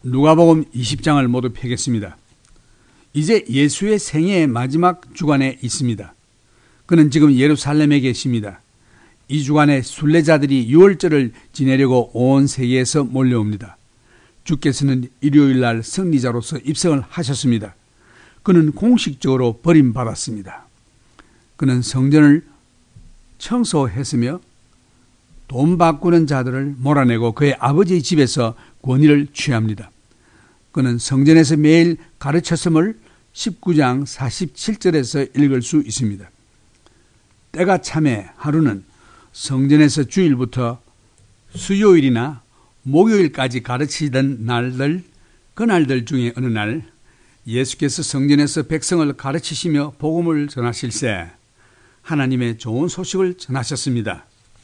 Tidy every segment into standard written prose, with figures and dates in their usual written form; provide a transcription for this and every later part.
누가복음 20장을 모두 펴겠습니다. 이제 예수의 생애의 마지막 주간에 있습니다. 그는 지금 예루살렘에 계십니다. 이 주간에 순례자들이 유월절을 지내려고 온 세계에서 몰려옵니다. 주께서는 일요일날 승리자로서 입성을 하셨습니다. 그는 공식적으로 버림받았습니다. 그는 성전을 청소했으며 돈 바꾸는 자들을 몰아내고 그의 아버지의 집에서 권위를 취합니다. 그는 성전에서 매일 가르쳤음을 19장 47절에서 읽을 수 있습니다. 때가 참에 하루는 성전에서 주일부터 수요일이나 목요일까지 가르치던 날들, 그날들 중에 어느 날 예수께서 성전에서 백성을 가르치시며 복음을 전하실세 하나님의 좋은 소식을 전하셨습니다.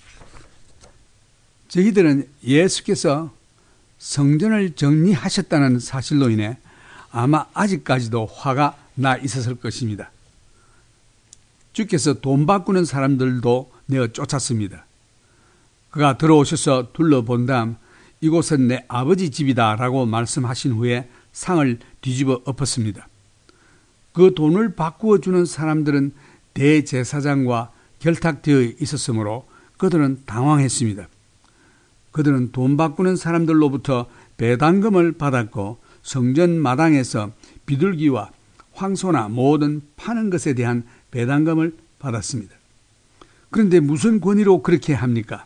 저희들은 예수께서 성전을 정리하셨다는 사실로 인해 아마 아직까지도 화가 나 있었을 것입니다. 주께서 돈 바꾸는 사람들도 내어 쫓았습니다. 그가 들어오셔서 둘러본 다음 이곳은 내 아버지 집이다 라고 말씀하신 후에 상을 뒤집어 엎었습니다. 그 돈을 바꾸어 주는 사람들은 대제사장과 결탁되어 있었으므로 그들은 당황했습니다. 그들은 돈 바꾸는 사람들로부터 배당금을 받았고 성전 마당에서 비둘기와 황소나 모든 파는 것에 대한 배당금을 받았습니다. 그런데 무슨 권위로 그렇게 합니까?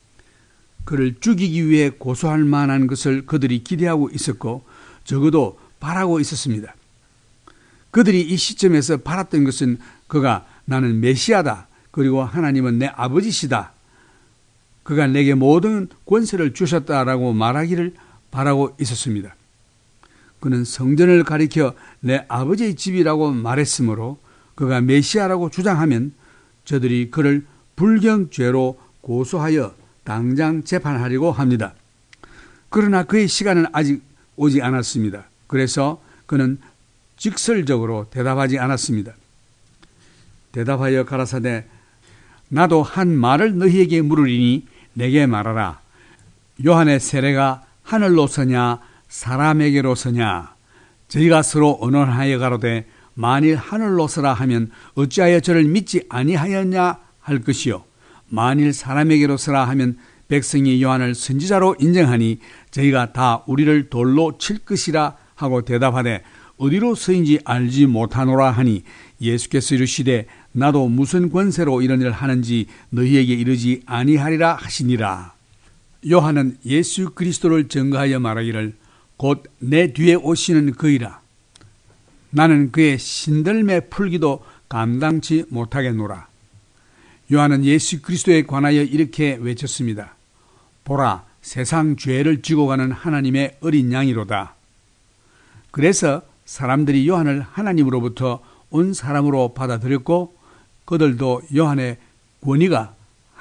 그를 죽이기 위해 고소할 만한 것을 그들이 기대하고 있었고 적어도 바라고 있었습니다. 그들이 이 시점에서 바랐던 것은 그가 나는 메시아다. 그리고 하나님은 내 아버지시다. 그가 내게 모든 권세를 주셨다라고 말하기를 바라고 있었습니다. 그는 성전을 가리켜 내 아버지의 집이라고 말했으므로 그가 메시아라고 주장하면 저들이 그를 불경죄로 고소하여 당장 재판하려고 합니다. 그러나 그의 시간은 아직 오지 않았습니다. 그래서 그는 직설적으로 대답하지 않았습니다. 대답하여 가라사대 나도 한 말을 너희에게 물으리니 내게 말하라. 요한의 세례가 하늘로서냐 사람에게로서냐. 저희가 서로 언언하여 가로되 만일 하늘로서라 하면 어찌하여 저를 믿지 아니하였냐 할 것이요 만일 사람에게로서라 하면 백성이 요한을 선지자로 인정하니 저희가 다 우리를 돌로 칠 것이라 하고 대답하되 어디로서인지 알지 못하노라 하니 예수께서 이르시되 나도 무슨 권세로 이런 일을 하는지 너희에게 이르지 아니하리라 하시니라. 요한은 예수 그리스도를 증거하여 말하기를 곧 내 뒤에 오시는 그이라. 나는 그의 신들매 풀기도 감당치 못하겠노라. 요한은 예수 그리스도에 관하여 이렇게 외쳤습니다. 보라, 세상 죄를 지고 가는 하나님의 어린 양이로다. 그래서 사람들이 요한을 하나님으로부터 온 사람으로 받아들였고 그들도 요한의 권위가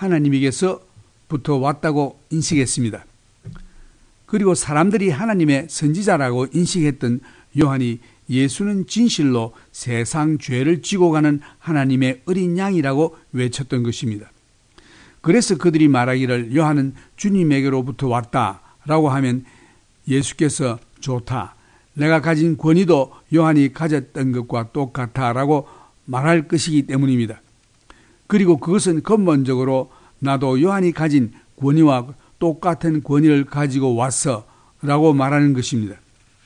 하나님에게서부터 왔다고 인식했습니다. 그리고 사람들이 하나님의 선지자라고 인식했던 요한이 예수는 진실로 세상 죄를 지고 가는 하나님의 어린 양이라고 외쳤던 것입니다. 그래서 그들이 말하기를 요한은 주님에게로부터 왔다라고 하면 예수께서 좋다. 내가 가진 권위도 요한이 가졌던 것과 똑같다라고 말할 것이기 때문입니다. 그리고 그것은 근본적으로 나도 요한이 가진 권위와 똑같은 권위를 가지고 왔어 라고 말하는 것입니다.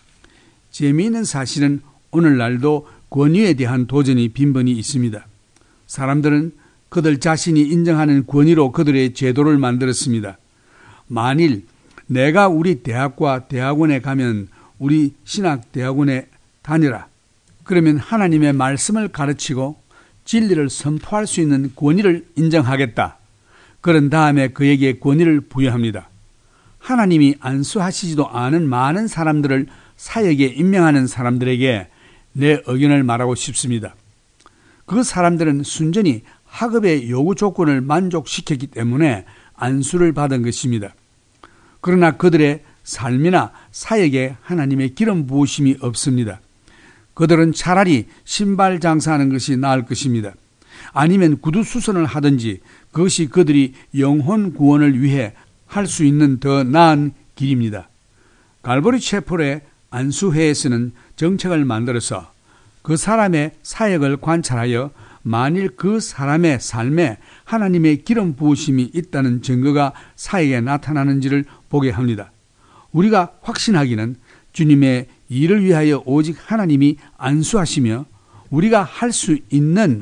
재미있는 사실은 오늘날도 권위에 대한 도전이 빈번히 있습니다. 사람들은 그들 자신이 인정하는 권위로 그들의 제도를 만들었습니다. 만일 내가 우리 대학과 대학원에 가면 우리 신학대학원에 다녀라. 그러면 하나님의 말씀을 가르치고 진리를 선포할 수 있는 권위를 인정하겠다. 그런 다음에 그에게 권위를 부여합니다. 하나님이 안수하시지도 않은 많은 사람들을 사역에 임명하는 사람들에게 내 의견을 말하고 싶습니다. 그 사람들은 순전히 학업의 요구 조건을 만족시켰기 때문에 안수를 받은 것입니다. 그러나 그들의 삶이나 사역에 하나님의 기름 부으심이 없습니다. 그들은 차라리 신발 장사하는 것이 나을 것입니다. 아니면 구두 수선을 하든지 그것이 그들이 영혼 구원을 위해 할 수 있는 더 나은 길입니다. 갈보리 채플의 안수회에서는 정책을 만들어서 그 사람의 사역을 관찰하여 만일 그 사람의 삶에 하나님의 기름 부으심이 있다는 증거가 사역에 나타나는지를 보게 합니다. 우리가 확신하기는 주님의 일을 위하여 오직 하나님이 안수하시며 우리가 할 수 있는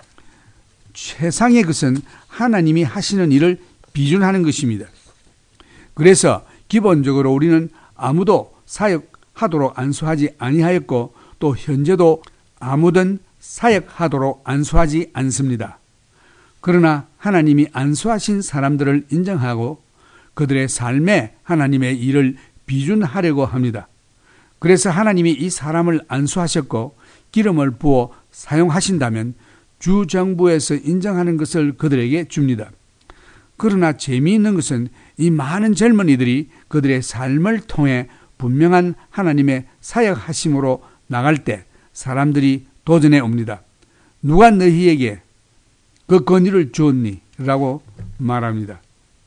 최상의 것은 하나님이 하시는 일을 비준하는 것입니다. 그래서 기본적으로 우리는 아무도 사역하도록 안수하지 아니하였고 또 현재도 아무든 사역하도록 안수하지 않습니다. 그러나 하나님이 안수하신 사람들을 인정하고 그들의 삶에 하나님의 일을 비준하려고 합니다. 그래서 하나님이 이 사람을 안수하셨고 기름을 부어 사용하신다면 주 정부에서 인정하는 것을 그들에게 줍니다. 그러나 재미있는 것은 이 많은 젊은이들이 그들의 삶을 통해 분명한 하나님의 사역하심으로 나갈 때 사람들이 도전해 옵니다. 누가 너희에게 그 권위를 주었니? 라고 말합니다.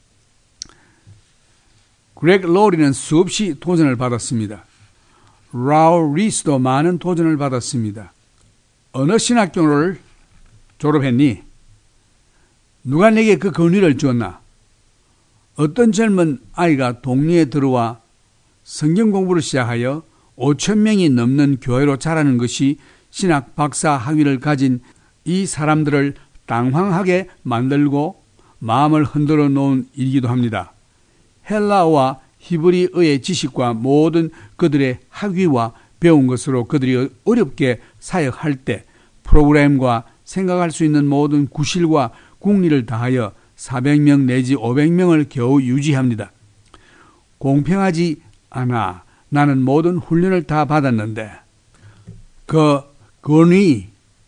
그렉 로리는 수없이 도전을 받았습니다. 라울 리스도 많은 도전을 받았습니다. 어느 신학교를 졸업했니? 누가 내게 그 권위를 주었나? 어떤 젊은 아이가 동리에 들어와 성경 공부를 시작하여 5,000명이 넘는 교회로 자라는 것이 신학 박사 학위를 가진 이 사람들을 당황하게 만들고 마음을 흔들어 놓은 일이기도 합니다. 헬라어와 히브리어의 지식과 모든 그들의 학위와 배운 것으로 그들이 어렵게 사역할 때 프로그램과 생각할 수 있는 모든 구실과 국리를 다하여 400명 내지 500명을 겨우 유지합니다. 공평하지 않아. 나는 모든 훈련을 다 받았는데 그 권위,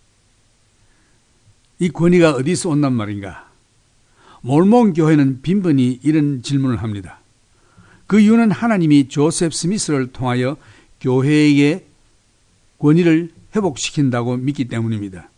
이 권위가 어디서 온단 말인가? 몰몬 교회는 빈번히 이런 질문을 합니다. 그 이유는 하나님이 조셉 스미스를 통하여 교회에게 권위를 회복시킨다고 믿기 때문입니다.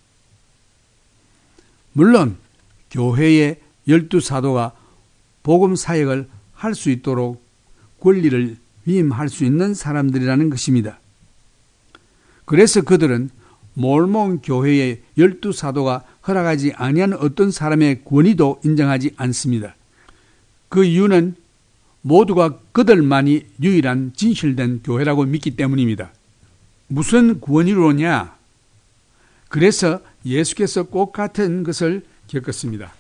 물론 교회의 12사도가 복음 사역을 할 수 있도록 권리를 위임할 수 있는 사람들이라는 것입니다. 그래서 그들은 몰몬 교회의 12사도가 허락하지 아니한 어떤 사람의 권위도 인정하지 않습니다. 그 이유는 모두가 그들만이 유일한 진실된 교회라고 믿기 때문입니다. 무슨 권위로냐? 그래서 예수께서 꼭 같은 것을 겪었습니다.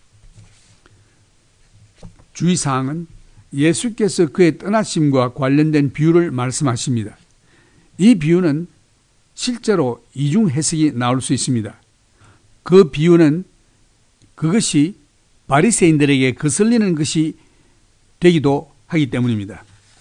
주의사항은 예수께서 그의 떠나심과 관련된 비유를 말씀하십니다. 이 비유는 실제로 이중 해석이 나올 수 있습니다. 그 비유는 그것이 바리새인들에게 거슬리는 것이 되기도 하기 때문입니다.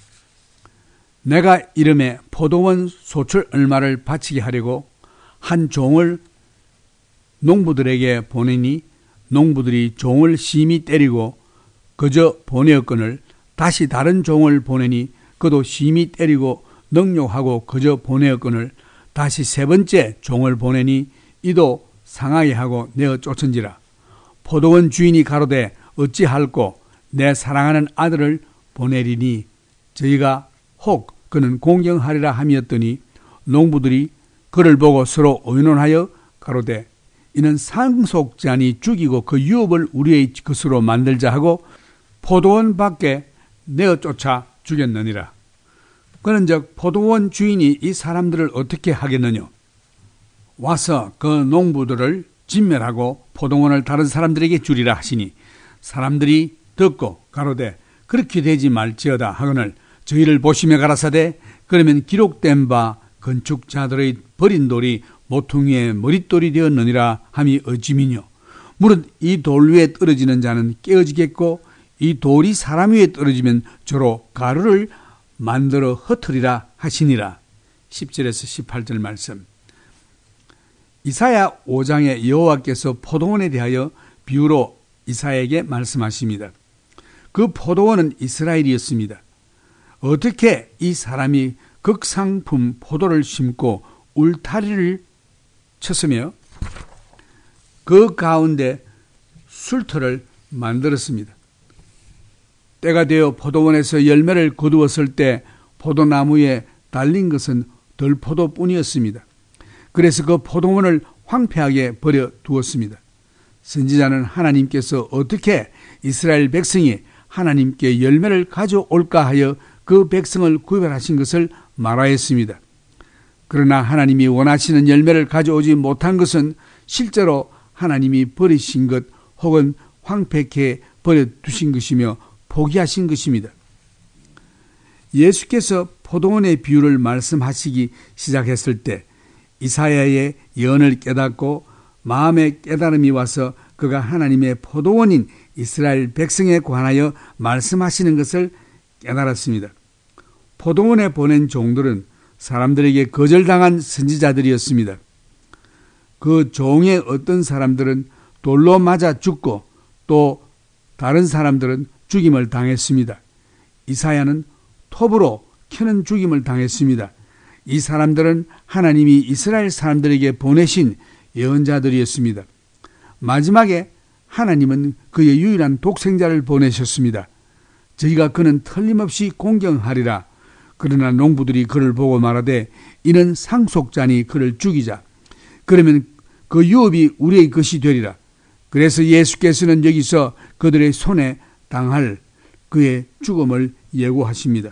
내가 이름에 포도원 소출 얼마를 바치게 하려고 한 종을 농부들에게 보내니 농부들이 종을 심히 때리고 그저 보내었거늘 다시 다른 종을 보내니 그도 심히 때리고 능욕하고 그저 보내었거늘 다시 세 번째 종을 보내니 이도 상하게 하고 내어 쫓은지라. 포도원 주인이 가로되 어찌할꼬 내 사랑하는 아들을 보내리니 저희가 혹 그는 공경하리라 함이었더니 농부들이 그를 보고 서로 의논하여 가로되 이는 상속자니 죽이고 그 유업을 우리의 것으로 만들자 하고 포도원 밖에 내어 쫓아 죽였느니라. 그런즉 포도원 주인이 이 사람들을 어떻게 하겠느냐? 와서 그 농부들을 진멸하고 포도원을 다른 사람들에게 주리라 하시니 사람들이 듣고 가로되 그렇게 되지 말지어다 하거늘 저희를 보시며 가라사대 그러면 기록된 바 건축자들의 버린 돌이 모퉁이의 머릿돌이 되었느니라 함이 어찌미뇨. 무릇 이 돌 위에 떨어지는 자는 깨어지겠고 이 돌이 사람 위에 떨어지면 저로 가루를 만들어 흩으리라 하시니라. 10절에서 18절 말씀. 이사야 5장에 여호와께서 포도원에 대하여 비유로 이사야에게 말씀하십니다. 그 포도원은 이스라엘이었습니다. 어떻게 이 사람이 극상품 포도를 심고 울타리를 쳤으며 그 가운데 술터를 만들었습니다. 때가 되어 포도원에서 열매를 거두었을 때 포도나무에 달린 것은 들포도뿐이었습니다. 그래서 그 포도원을 황폐하게 버려두었습니다. 선지자는 하나님께서 어떻게 이스라엘 백성이 하나님께 열매를 가져올까 하여 그 백성을 구별하신 것을 말하였습니다. 그러나 하나님이 원하시는 열매를 가져오지 못한 것은 실제로 하나님이 버리신 것 혹은 황폐케 버려두신 것이며 포기하신 것입니다. 예수께서 포도원의 비유를 말씀하시기 시작했을 때 이사야의 예언을 깨닫고 마음의 깨달음이 와서 그가 하나님의 포도원인 이스라엘 백성에 관하여 말씀하시는 것을 깨달았습니다. 포도원에 보낸 종들은 사람들에게 거절당한 선지자들이었습니다. 그 종의 어떤 사람들은 돌로 맞아 죽고 또 다른 사람들은 죽임을 당했습니다. 이사야는 톱으로 켜는 죽임을 당했습니다. 이 사람들은 하나님이 이스라엘 사람들에게 보내신 예언자들이었습니다. 마지막에 하나님은 그의 유일한 독생자를 보내셨습니다. 저희가 그는 틀림없이 공경하리라. 그러나 농부들이 그를 보고 말하되 이는 상속자니 그를 죽이자. 그러면 그 유업이 우리의 것이 되리라. 그래서 예수께서는 여기서 그들의 손에 당할 그의 죽음을 예고하십니다.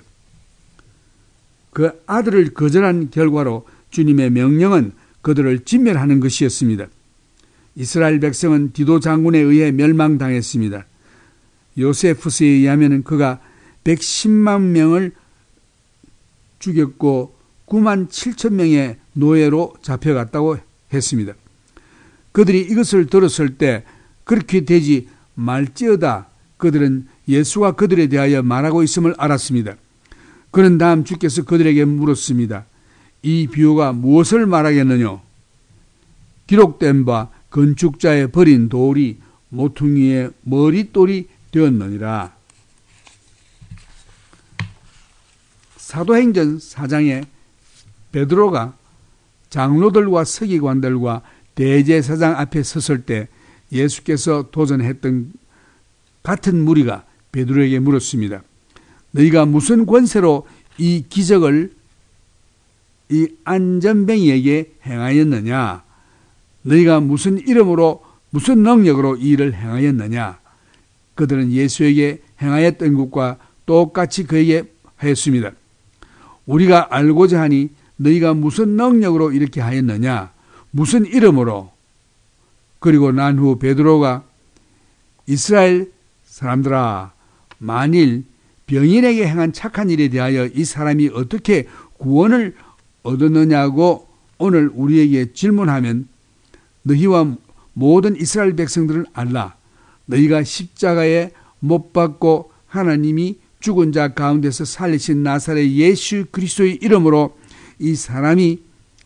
그 아들을 거절한 결과로 주님의 명령은 그들을 진멸하는 것이었습니다. 이스라엘 백성은 디도 장군에 의해 멸망당했습니다. 요세푸스에 의하면 그가 110만 명을 죽였고 9만 7천 명의 노예로 잡혀갔다고 했습니다. 그들이 이것을 들었을 때 그렇게 되지 말지어다 그들은 예수가 그들에 대하여 말하고 있음을 알았습니다. 그런 다음 주께서 그들에게 물었습니다. 이 비유가 무엇을 말하겠느냐? 기록된 바 건축자의 버린 돌이 모퉁이의 머릿돌이 되었느니라. 사도행전 4장에 베드로가 장로들과 서기관들과 대제사장 앞에 섰을 때 예수께서 도전했던 같은 무리가 베드로에게 물었습니다. 너희가 무슨 권세로 이 기적을 이 안전뱅이에게 행하였느냐? 너희가 무슨 이름으로 무슨 능력으로 이 일을 행하였느냐? 그들은 예수에게 행하였던 것과 똑같이 그에게 하였습니다. 우리가 알고자 하니 너희가 무슨 능력으로 이렇게 하였느냐? 무슨 이름으로? 그리고 난 후 베드로가 이스라엘 사람들아, 만일 병인에게 행한 착한 일에 대하여 이 사람이 어떻게 구원을 얻었느냐고 오늘 우리에게 질문하면 너희와 모든 이스라엘 백성들은 알라. 너희가 십자가에 못 박고 하나님이 죽은 자 가운데서 살리신 나사렛 예수 그리스도의 이름으로 이 사람이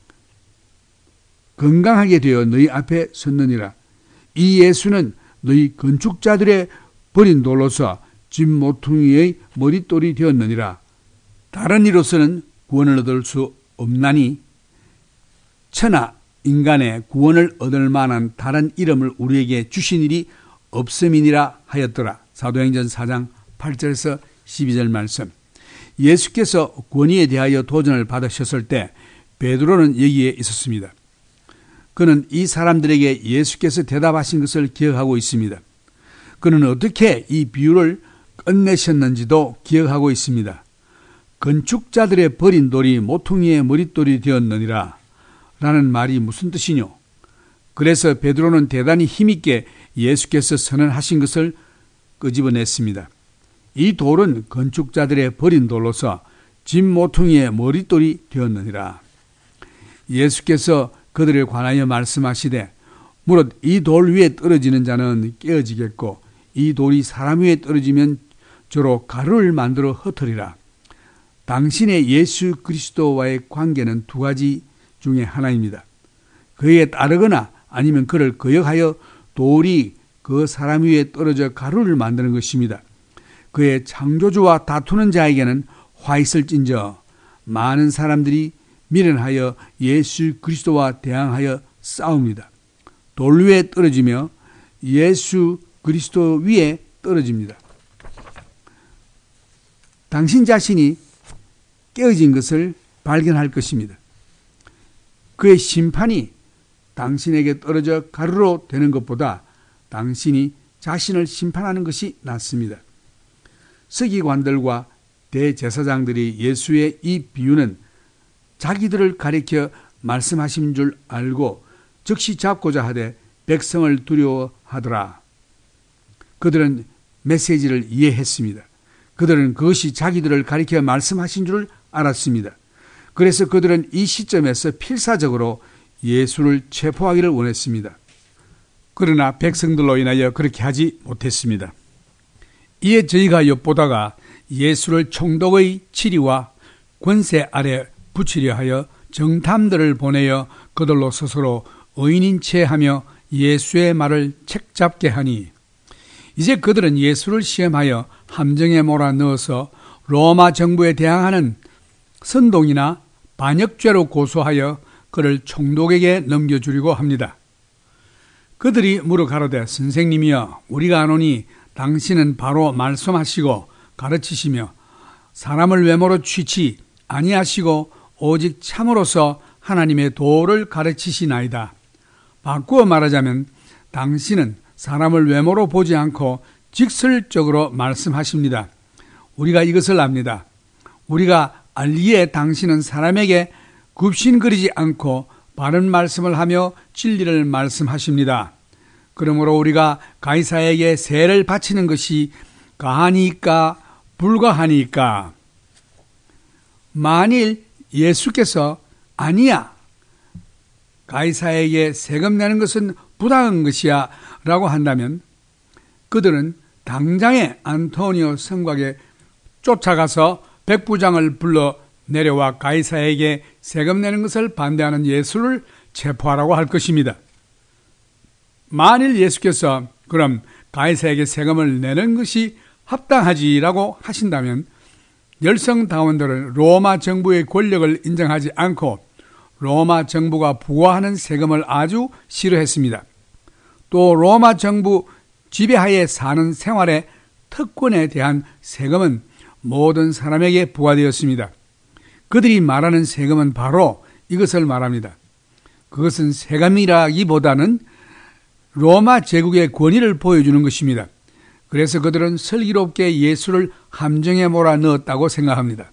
건강하게 되어 너희 앞에 섰느니라. 이 예수는 너희 건축자들의 버린 돌로서 집 모퉁이의 머릿돌이 되었느니라. 다른 이로서는 구원을 얻을 수 없나니 천하 인간의 구원을 얻을 만한 다른 이름을 우리에게 주신 일이 없음이니라 하였더라. 사도행전 4장 8절에서 12절 말씀. 예수께서 권위에 대하여 도전을 받으셨을 때 베드로는 여기에 있었습니다. 그는 이 사람들에게 예수께서 대답하신 것을 기억하고 있습니다. 그는 어떻게 이 비유를 끝내셨는지도 기억하고 있습니다. 건축자들의 버린 돌이 모퉁이의 머릿돌이 되었느니라 라는 말이 무슨 뜻이뇨? 그래서 베드로는 대단히 힘있게 예수께서 선언하신 것을 끄집어냈습니다. 이 돌은 건축자들의 버린 돌로서 집 모퉁이의 머릿돌이 되었느니라. 예수께서 그들을 관하여 말씀하시되 무릇 이 돌 위에 떨어지는 자는 깨어지겠고 이 돌이 사람 위에 떨어지면 저로 가루를 만들어 흩으리라. 당신의 예수 그리스도와의 관계는 두 가지 중에 하나입니다. 그에 따르거나 아니면 그를 거역하여 돌이 그 사람 위에 떨어져 가루를 만드는 것입니다. 그의 창조주와 다투는 자에게는 화 있을진저 많은 사람들이 미련하여 예수 그리스도와 대항하여 싸웁니다. 돌 위에 떨어지며 예수 그리스도 위에 떨어집니다. 당신 자신이 깨어진 것을 발견할 것입니다. 그의 심판이 당신에게 떨어져 가루로 되는 것보다 당신이 자신을 심판하는 것이 낫습니다. 서기관들과 대제사장들이 예수의 이 비유는 자기들을 가리켜 말씀하신 줄 알고 즉시 잡고자 하되 백성을 두려워하더라. 그들은 메시지를 이해했습니다. 그들은 그것이 자기들을 가리켜 말씀하신 줄 알았습니다. 그래서 그들은 이 시점에서 필사적으로 예수를 체포하기를 원했습니다. 그러나 백성들로 인하여 그렇게 하지 못했습니다. 이에 저희가 엿보다가 예수를 총독의 지리와 권세 아래 붙이려 하여 정탐들을 보내어 그들로 스스로 의인인 채 하며 예수의 말을 책잡게 하니, 이제 그들은 예수를 시험하여 함정에 몰아넣어서 로마 정부에 대항하는 선동이나 반역죄로 고소하여 그를 총독에게 넘겨주려고 합니다. 그들이 물어 가로되, 선생님이여, 우리가 아노니 당신은 바로 말씀하시고 가르치시며 사람을 외모로 취치 아니하시고 오직 참으로서 하나님의 도를 가르치시나이다. 바꾸어 말하자면 당신은 사람을 외모로 보지 않고 직설적으로 말씀하십니다. 우리가 이것을 압니다. 우리가 알기에 당신은 사람에게 굽신거리지 않고 바른 말씀을 하며 진리를 말씀하십니다. 그러므로 우리가 가이사에게 세를 바치는 것이 가하니까 불가하니까. 만일 예수께서 아니야, 가이사에게 세금 내는 것은 부당한 것이야 라고 한다면 그들은 당장에 안토니오 성곽에 쫓아가서 백부장을 불러 내려와 가이사에게 세금 내는 것을 반대하는 예수를 체포하라고 할 것입니다. 만일 예수께서 그럼 가이사에게 세금을 내는 것이 합당하지라고 하신다면 열성다원들은 로마 정부의 권력을 인정하지 않고 로마 정부가 부과하는 세금을 아주 싫어했습니다. 또 로마 정부 지배하에 사는 생활의 특권에 대한 세금은 모든 사람에게 부과되었습니다. 그들이 말하는 세금은 바로 이것을 말합니다. 그것은 세금이라기보다는 로마 제국의 권위를 보여주는 것입니다. 그래서 그들은 슬기롭게 예수를 함정에 몰아넣었다고 생각합니다.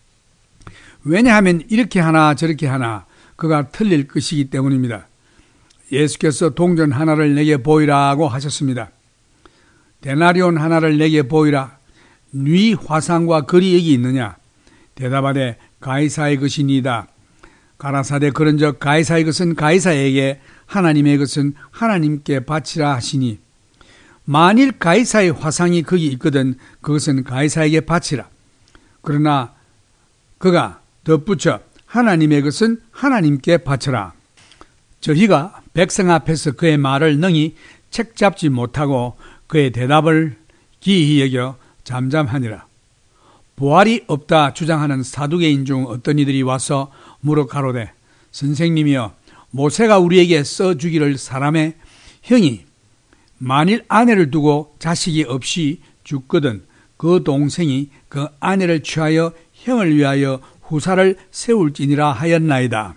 왜냐하면 이렇게 하나 저렇게 하나 그가 틀릴 것이기 때문입니다. 예수께서 동전 하나를 내게 보이라고 하셨습니다. 데나리온 하나를 내게 보이라. 네 화상과 글이 여기 있느냐? 대답하되 가이사의 것이니이다. 가라사대 그런즉 가이사의 것은 가이사에게, 하나님의 것은 하나님께 바치라 하시니, 만일 가이사의 화상이 거기 있거든 그것은 가이사에게 바치라. 그러나 그가 덧붙여 하나님의 것은 하나님께 바쳐라. 저희가 백성 앞에서 그의 말을 능히 책잡지 못하고 그의 대답을 기이히 여겨 잠잠하니라. 부활이 없다 주장하는 사두개인 중 어떤 이들이 와서 물어 가로되, 선생님이여, 모세가 우리에게 써주기를 사람의 형이 만일 아내를 두고 자식이 없이 죽거든 그 동생이 그 아내를 취하여 형을 위하여 후사를 세울지니라 하였나이다.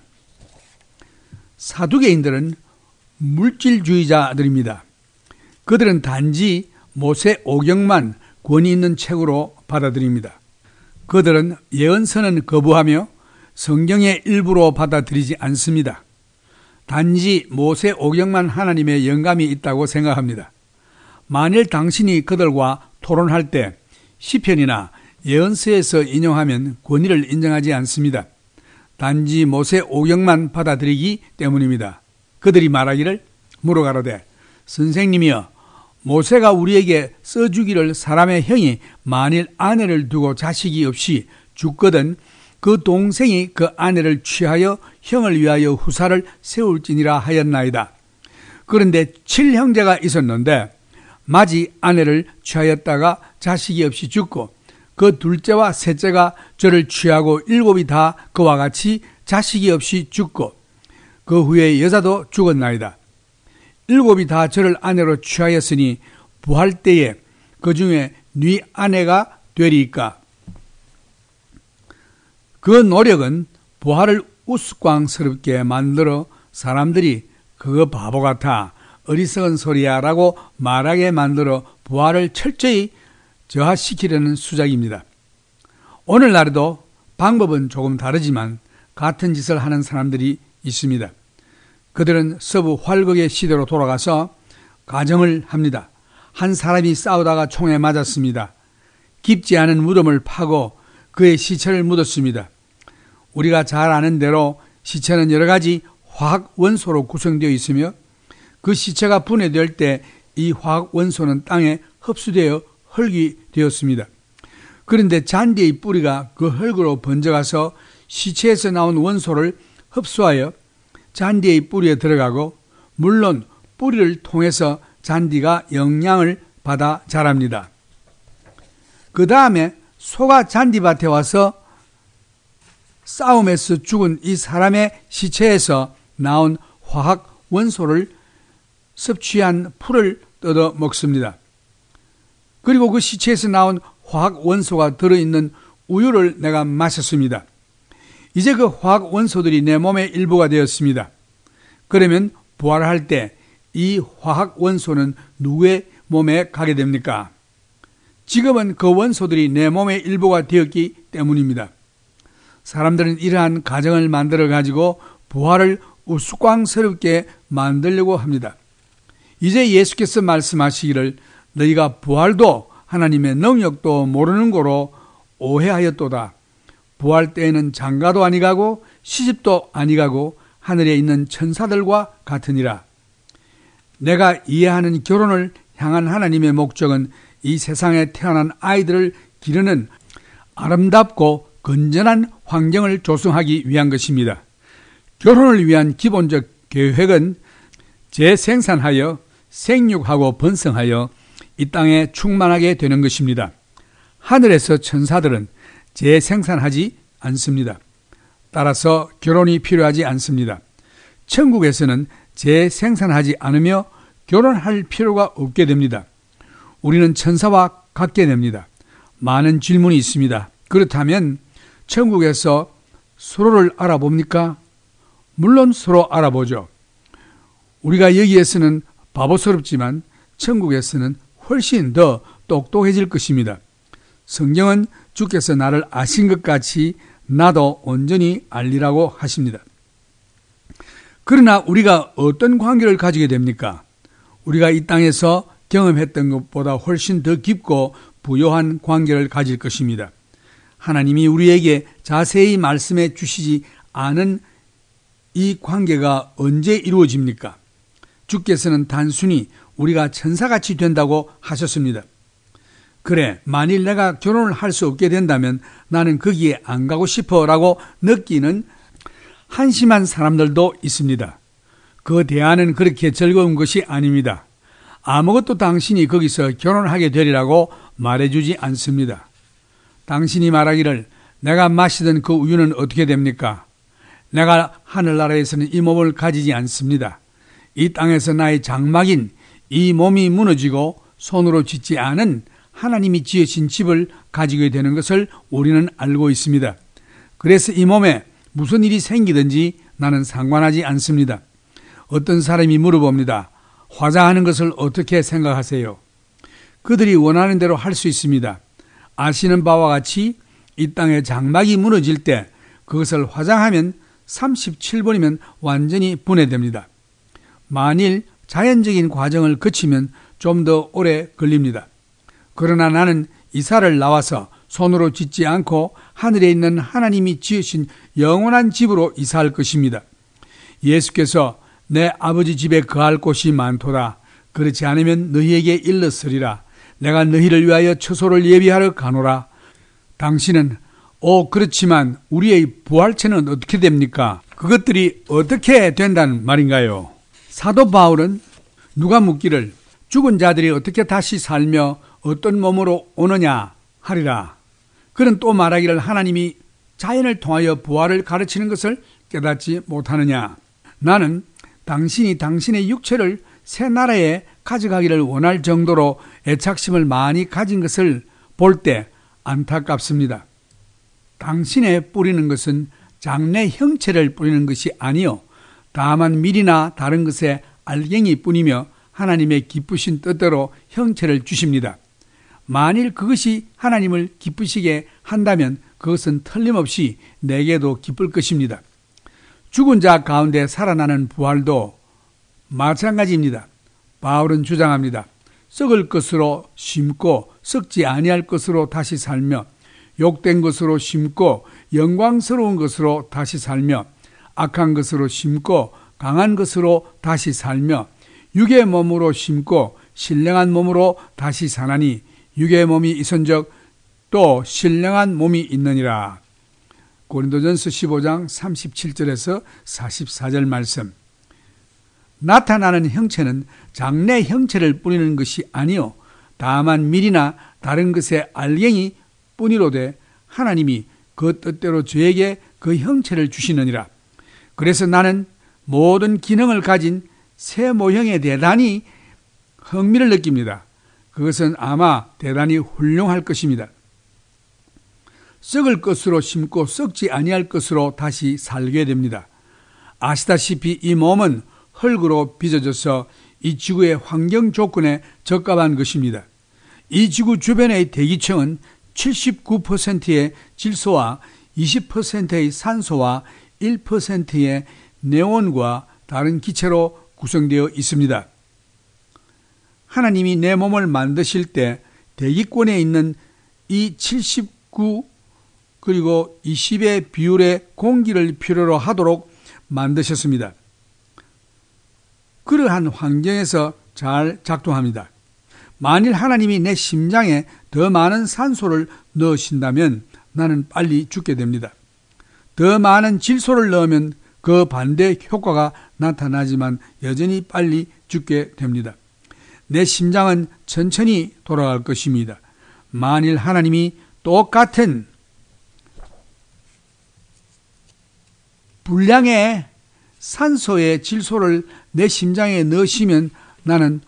사두개인들은 물질주의자들입니다. 그들은 단지 모세 오경만 권위 있는 책으로 받아들입니다. 그들은 예언서는 거부하며 성경의 일부로 받아들이지 않습니다. 단지 모세 오경만 하나님의 영감이 있다고 생각합니다. 만일 당신이 그들과 토론할 때 시편이나 예언서에서 인용하면 권위를 인정하지 않습니다. 단지 모세 오경만 받아들이기 때문입니다. 그들이 말하기를 물어 가로되, 선생님이여, 모세가 우리에게 써주기를 사람의 형이 만일 아내를 두고 자식이 없이 죽거든 그 동생이 그 아내를 취하여 형을 위하여 후사를 세울지니라 하였나이다. 그런데 7형제가 있었는데 마지 아내를 취하였다가 자식이 없이 죽고 그 둘째와 셋째가 저를 취하고 7이 다 그와 같이 자식이 없이 죽고 그 후에 여자도 죽었나이다. 7이 다 저를 아내로 취하였으니 부할 때에 그 중에 네 아내가 되리이까. 그 노력은 부활을 우스꽝스럽게 만들어 사람들이 그거 바보 같아, 어리석은 소리야 라고 말하게 만들어 부활을 철저히 저하시키려는 수작입니다. 오늘날에도 방법은 조금 다르지만 같은 짓을 하는 사람들이 있습니다. 그들은 서부 활극의 시대로 돌아가서 가정을 합니다. 한 사람이 싸우다가 총에 맞았습니다. 깊지 않은 무덤을 파고 그의 시체를 묻었습니다. 우리가 잘 아는 대로 시체는 여러 가지 화학 원소로 구성되어 있으며 그 시체가 분해될 때 이 화학 원소는 땅에 흡수되어 흙이 되었습니다. 그런데 잔디의 뿌리가 그 흙으로 번져가서 시체에서 나온 원소를 흡수하여 잔디의 뿌리에 들어가고, 물론 뿌리를 통해서 잔디가 영양을 받아 자랍니다. 그 다음에 소가 잔디밭에 와서 싸움에서 죽은 이 사람의 시체에서 나온 화학 원소를 섭취한 풀을 뜯어 먹습니다. 그리고 그 시체에서 나온 화학 원소가 들어있는 우유를 내가 마셨습니다. 이제 그 화학 원소들이 내 몸의 일부가 되었습니다. 그러면 부활할 때 이 화학 원소는 누구의 몸에 가게 됩니까? 지금은 그 원소들이 내 몸의 일부가 되었기 때문입니다. 사람들은 이러한 가정을 만들어 가지고 부활을 우스꽝스럽게 만들려고 합니다. 이제 예수께서 말씀하시기를 너희가 부활도 하나님의 능력도 모르는 거로 오해하였도다. 부활 때에는 장가도 아니가고 시집도 아니가고 하늘에 있는 천사들과 같으니라. 내가 이해하는 결혼을 향한 하나님의 목적은 이 세상에 태어난 아이들을 기르는 아름답고 건전한 환경을 조성하기 위한 것입니다. 결혼을 위한 기본적 계획은 재생산하여 생육하고 번성하여 이 땅에 충만하게 되는 것입니다. 하늘에서 천사들은 재생산하지 않습니다. 따라서 결혼이 필요하지 않습니다. 천국에서는 재생산하지 않으며 결혼할 필요가 없게 됩니다. 우리는 천사와 같게 됩니다. 많은 질문이 있습니다. 그렇다면 천국에서 서로를 알아봅니까? 물론 서로 알아보죠. 우리가 여기에서는 바보스럽지만 천국에서는 훨씬 더 똑똑해질 것입니다. 성경은 주께서 나를 아신 것 같이 나도 온전히 알리라고 하십니다. 그러나 우리가 어떤 관계를 가지게 됩니까? 우리가 이 땅에서 경험했던 것보다 훨씬 더 깊고 부요한 관계를 가질 것입니다. 하나님이 우리에게 자세히 말씀해 주시지 않은 이 관계가 언제 이루어집니까? 주께서는 단순히 우리가 천사같이 된다고 하셨습니다. 그래, 만일 내가 결혼을 할 수 없게 된다면 나는 거기에 안 가고 싶어 라고 느끼는 한심한 사람들도 있습니다. 그 대안은 그렇게 즐거운 것이 아닙니다. 아무것도 당신이 거기서 결혼하게 되리라고 말해주지 않습니다. 당신이 말하기를 내가 마시던 그 우유는 어떻게 됩니까? 내가 하늘나라에서는 이 몸을 가지지 않습니다. 이 땅에서 나의 장막인 이 몸이 무너지고 손으로 짓지 않은 하나님이 지으신 집을 가지게 되는 것을 우리는 알고 있습니다. 그래서 이 몸에 무슨 일이 생기든지 나는 상관하지 않습니다. 어떤 사람이 물어봅니다. 화장하는 것을 어떻게 생각하세요? 그들이 원하는 대로 할 수 있습니다. 아시는 바와 같이 이 땅에 장막이 무너질 때 그것을 화장하면 37번이면 완전히 분해됩니다. 만일 자연적인 과정을 거치면 좀 더 오래 걸립니다. 그러나 나는 이사를 나와서 손으로 짓지 않고 하늘에 있는 하나님이 지으신 영원한 집으로 이사할 것입니다. 예수께서 내 아버지 집에 거할 곳이 많도다. 그렇지 않으면 너희에게 일렀으리라. 내가 너희를 위하여 처소를 예비하러 가노라. 당신은 그렇지만 우리의 부활체는 어떻게 됩니까? 그것들이 어떻게 된다는 말인가요? 사도 바울은 누가 묻기를 죽은 자들이 어떻게 다시 살며 어떤 몸으로 오느냐 하리라. 그는 또 말하기를 하나님이 자연을 통하여 부활을 가르치는 것을 깨닫지 못하느냐. 나는 당신이 당신의 육체를 새 나라에 가져가기를 원할 정도로 애착심을 많이 가진 것을 볼 때 안타깝습니다. 당신에 뿌리는 것은 장래 형체를 뿌리는 것이 아니요 다만 밀이나 다른 것에 알갱이 뿐이며 하나님의 기쁘신 뜻대로 형체를 주십니다. 만일 그것이 하나님을 기쁘시게 한다면 그것은 틀림없이 내게도 기쁠 것입니다. 죽은 자 가운데 살아나는 부활도 마찬가지입니다. 바울은 주장합니다. 썩을 것으로 심고 썩지 아니할 것으로 다시 살며 욕된 것으로 심고 영광스러운 것으로 다시 살며 악한 것으로 심고 강한 것으로 다시 살며 육의 몸으로 심고 신령한 몸으로 다시 사나니 육의 몸이 있은즉 또 신령한 몸이 있느니라. 고린도전서 15장 37절에서 44절 말씀. 나타나는 형체는 장래 형체를 뿌리는 것이 아니요 다만 밀이나 다른 것의 알갱이 뿐이로되 하나님이 그 뜻대로 저에게 그 형체를 주시느니라. 그래서 나는 모든 기능을 가진 새 모형에 대단히 흥미를 느낍니다. 그것은 아마 대단히 훌륭할 것입니다. 썩을 것으로 심고 썩지 아니할 것으로 다시 살게 됩니다. 아시다시피 이 몸은 흙으로 빚어져서 이 지구의 환경 조건에 적합한 것입니다. 이 지구 주변의 대기층은 79%의 질소와 20%의 산소와 1%의 네온과 다른 기체로 구성되어 있습니다. 하나님이 내 몸을 만드실 때 대기권에 있는 이 79 그리고 20의 비율의 공기를 필요로 하도록 만드셨습니다. 그러한 환경에서 잘 작동합니다. 만일 하나님이 내 심장에 더 많은 산소를 넣으신다면 나는 빨리 죽게 됩니다. 더 많은 질소를 넣으면 그 반대 효과가 나타나지만 여전히 빨리 죽게 됩니다. 내 심장은 천천히 돌아갈 것입니다. 만일 하나님이 똑같은 분량의 산소의 질소를 내 심장에 넣으시면 나는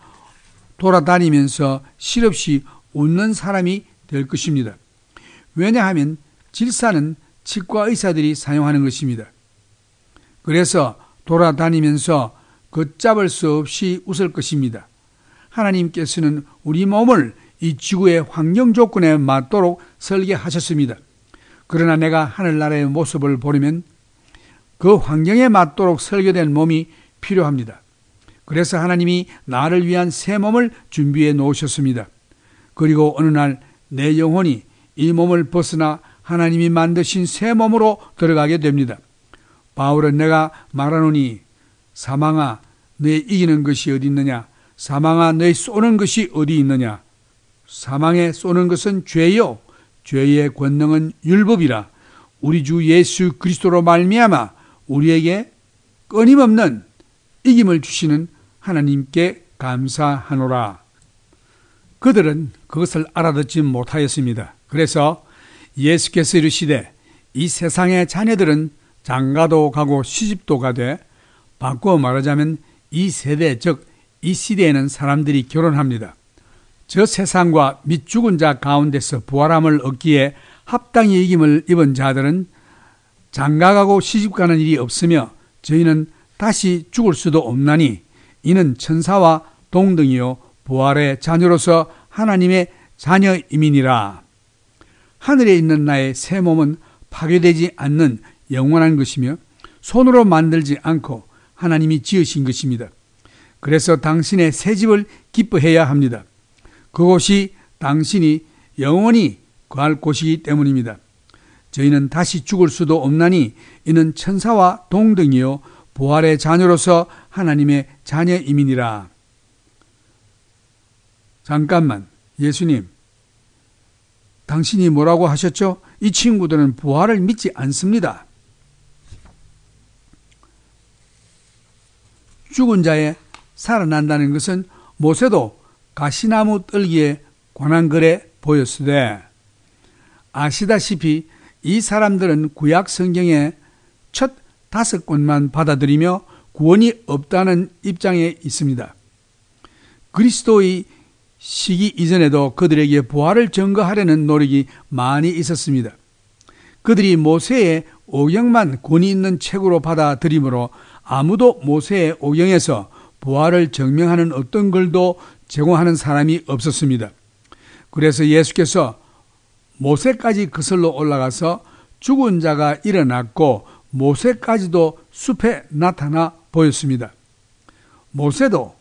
돌아다니면서 실없이 웃는 사람이 될 것입니다. 왜냐하면 질산은 치과 의사들이 사용하는 것입니다. 그래서 돌아다니면서 걷잡을 수 없이 웃을 것입니다. 하나님께서는 우리 몸을 이 지구의 환경 조건에 맞도록 설계하셨습니다. 그러나 내가 하늘나라의 모습을 보려면 그 환경에 맞도록 설계된 몸이 필요합니다. 그래서 하나님이 나를 위한 새 몸을 준비해 놓으셨습니다. 그리고 어느 날 내 영혼이 이 몸을 벗어나 하나님이 만드신 새 몸으로 들어가게 됩니다. 바울은 내가 말하노니 사망아 너의 이기는 것이 어디 있느냐? 사망아 너의 쏘는 것이 어디 있느냐? 사망에 쏘는 것은 죄요 죄의 권능은 율법이라. 우리 주 예수 그리스도로 말미암아 우리에게 끊임없는 이김을 주시는 하나님께 감사하노라. 그들은 그것을 알아듣지 못하였습니다. 그래서 예수께서 이르시되 이 세상의 자녀들은 장가도 가고 시집도 가되, 바꾸어 말하자면 이 세대 즉 이 시대에는 사람들이 결혼합니다. 저 세상과 및 죽은 자 가운데서 부활함을 얻기에 합당히 이김을 입은 자들은 장가가고 시집가는 일이 없으며 저희는 다시 죽을 수도 없나니 이는 천사와 동등이요 부활의 자녀로서 하나님의 자녀임이니라. 하늘에 있는 나의 새 몸은 파괴되지 않는 영원한 것이며 손으로 만들지 않고 하나님이 지으신 것입니다. 그래서 당신의 새 집을 기뻐해야 합니다. 그곳이 당신이 영원히 거할 곳이기 때문입니다. 저희는 다시 죽을 수도 없나니 이는 천사와 동등이요 부활의 자녀로서 하나님의 자녀임이니라. 잠깐만, 예수님, 당신이 뭐라고 하셨죠? 이 친구들은 부활을 믿지 않습니다. 죽은 자의 살아난다는 것은 모세도 가시나무 뜰기에 관한 글에 보였으되, 아시다시피 이 사람들은 구약 성경의 첫 5권만 받아들이며 구원이 없다는 입장에 있습니다. 그리스도의 시기 이전에도 그들에게 부활을 증거하려는 노력이 많이 있었습니다. 그들이 모세의 오경만 권위 있는 책으로 받아들이므로 아무도 모세의 오경에서 부활을 증명하는 어떤 글도 제공하는 사람이 없었습니다. 그래서 예수께서 모세까지 그슬로 올라가서 죽은 자가 일어났고 모세까지도 숲에 나타나 보였습니다. 모세도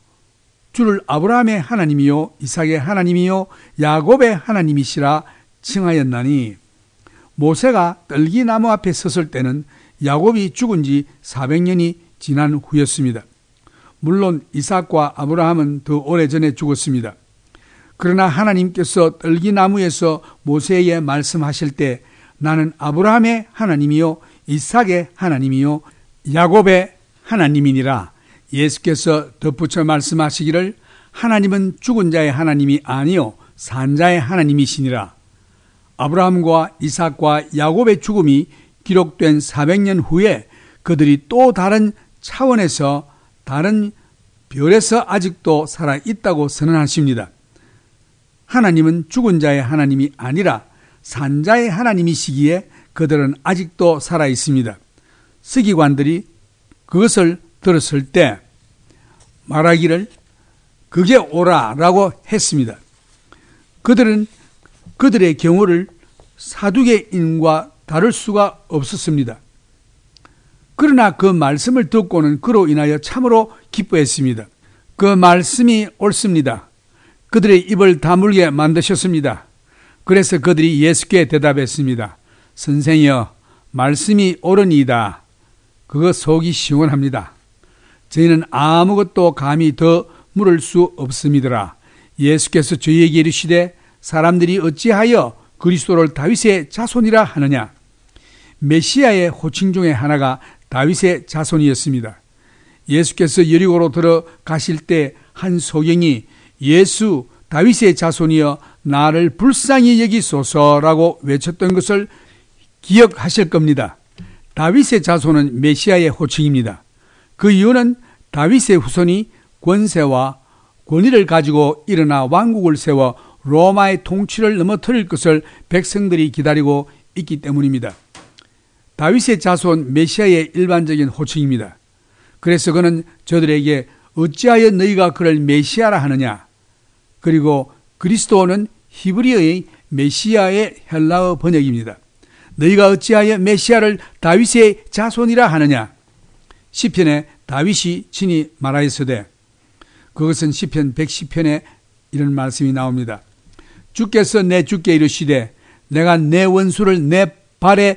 주를 아브라함의 하나님이요 이삭의 하나님이요 야곱의 하나님이시라 칭하였나니, 모세가 떨기나무 앞에 섰을 때는 야곱이 죽은 지 400년이 지난 후였습니다. 물론 이삭과 아브라함은 더 오래전에 죽었습니다. 그러나 하나님께서 떨기나무에서 모세에게 말씀하실 때 나는 아브라함의 하나님이요 이삭의 하나님이요 야곱의 하나님이니라 예수께서 덧붙여 말씀하시기를 하나님은 죽은 자의 하나님이 아니요 산 자의 하나님이시니라. 아브라함과 이삭과 야곱의 죽음이 기록된 400년 후에 그들이 또 다른 차원에서 다른 별에서 아직도 살아있다고 선언하십니다. 하나님은 죽은 자의 하나님이 아니라 산 자의 하나님이시기에 그들은 아직도 살아있습니다. 서기관들이 그것을 들었을 때 말하기를 그게 옳아라고 했습니다. 그들은 그들의 경우를 사두개인과 다를 수가 없었습니다. 그러나 그 말씀을 듣고는 그로 인하여 참으로 기뻐했습니다. 그 말씀이 옳습니다. 그들의 입을 다물게 만드셨습니다. 그래서 그들이 예수께 대답했습니다. 선생이여, 말씀이 옳으니이다. 그거 속이 시원합니다. 저희는 아무것도 감히 더 물을 수 없음이더라. 예수께서 저희에게 이르시되 사람들이 어찌하여 그리스도를 다윗의 자손이라 하느냐. 메시아의 호칭 중에 하나가 다윗의 자손이었습니다. 예수께서 여리고로 들어가실 때 한 소경이 예수 다윗의 자손이여 나를 불쌍히 여기소서라고 외쳤던 것을 기억하실 겁니다. 다윗의 자손은 메시아의 호칭입니다. 그 이유는 다윗의 후손이 권세와 권위를 가지고 일어나 왕국을 세워 로마의 통치를 넘어뜨릴 것을 백성들이 기다리고 있기 때문입니다. 다윗의 자손 메시아의 일반적인 호칭입니다. 그래서 그는 저들에게 어찌하여 너희가 그를 메시아라 하느냐. 그리고 그리스도는 히브리어의 메시아의 헬라어 번역입니다. 너희가 어찌하여 메시아를 다윗의 자손이라 하느냐. 시편에 다윗이 친히 말하였으되, 그것은 시편 110편에 이런 말씀이 나옵니다. 주께서 내 주께 이르시되 내가 내 원수를 내 발의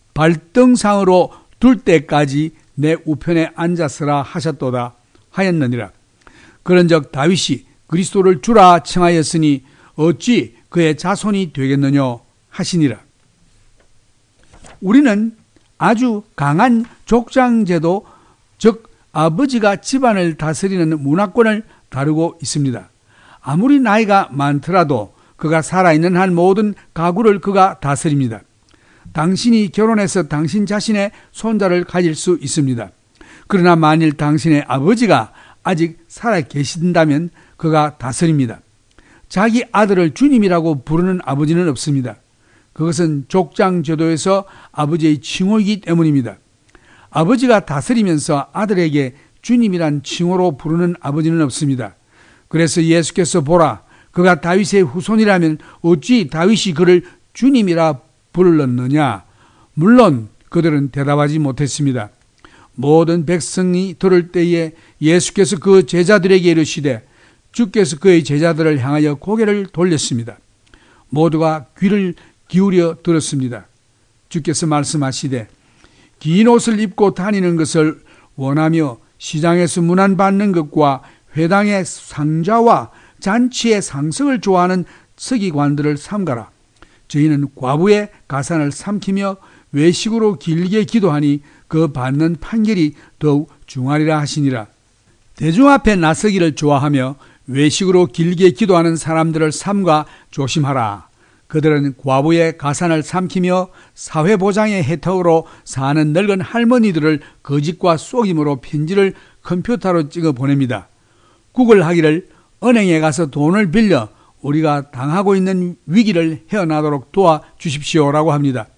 발등상으로 둘 때까지 내 우편에 앉았으라 하셨도다 하였느니라. 그런즉 다윗이 그리스도를 주라 칭하였으니 어찌 그의 자손이 되겠느냐 하시니라. 우리는 아주 강한 족장제도, 즉 아버지가 집안을 다스리는 문화권을 다루고 있습니다. 아무리 나이가 많더라도 그가 살아있는 한 모든 가구를 그가 다스립니다. 당신이 결혼해서 당신 자신의 손자를 가질 수 있습니다. 그러나 만일 당신의 아버지가 아직 살아 계신다면 그가 다스립니다. 자기 아들을 주님이라고 부르는 아버지는 없습니다. 그것은 족장 제도에서 아버지의 칭호이기 때문입니다. 아버지가 다스리면서 아들에게 주님이란 칭호로 부르는 아버지는 없습니다. 그래서 예수께서 보라, 그가 다윗의 후손이라면 어찌 다윗이 그를 주님이라 불렀느냐. 물론 그들은 대답하지 못했습니다. 모든 백성이 들을 때에 예수께서 그 제자들에게 이르시되 주께서 그의 제자들을 향하여 고개를 돌렸습니다. 모두가 귀를 기울여 들었습니다. 주께서 말씀하시되 긴 옷을 입고 다니는 것을 원하며 시장에서 문안받는 것과 회당의 상자와 잔치의 상석을 좋아하는 서기관들을 삼가라. 저희는 과부의 가산을 삼키며 외식으로 길게 기도하니 그 받는 판결이 더욱 중하리라 하시니라. 대중 앞에 나서기를 좋아하며 외식으로 길게 기도하는 사람들을 삼가 조심하라. 그들은 과부의 가산을 삼키며 사회보장의 혜택으로 사는 늙은 할머니들을 거짓과 속임으로 편지를 컴퓨터로 찍어 보냅니다. 국을 하기를 은행에 가서 돈을 빌려 우리가 당하고 있는 위기를 헤어나도록 도와주십시오라고 합니다.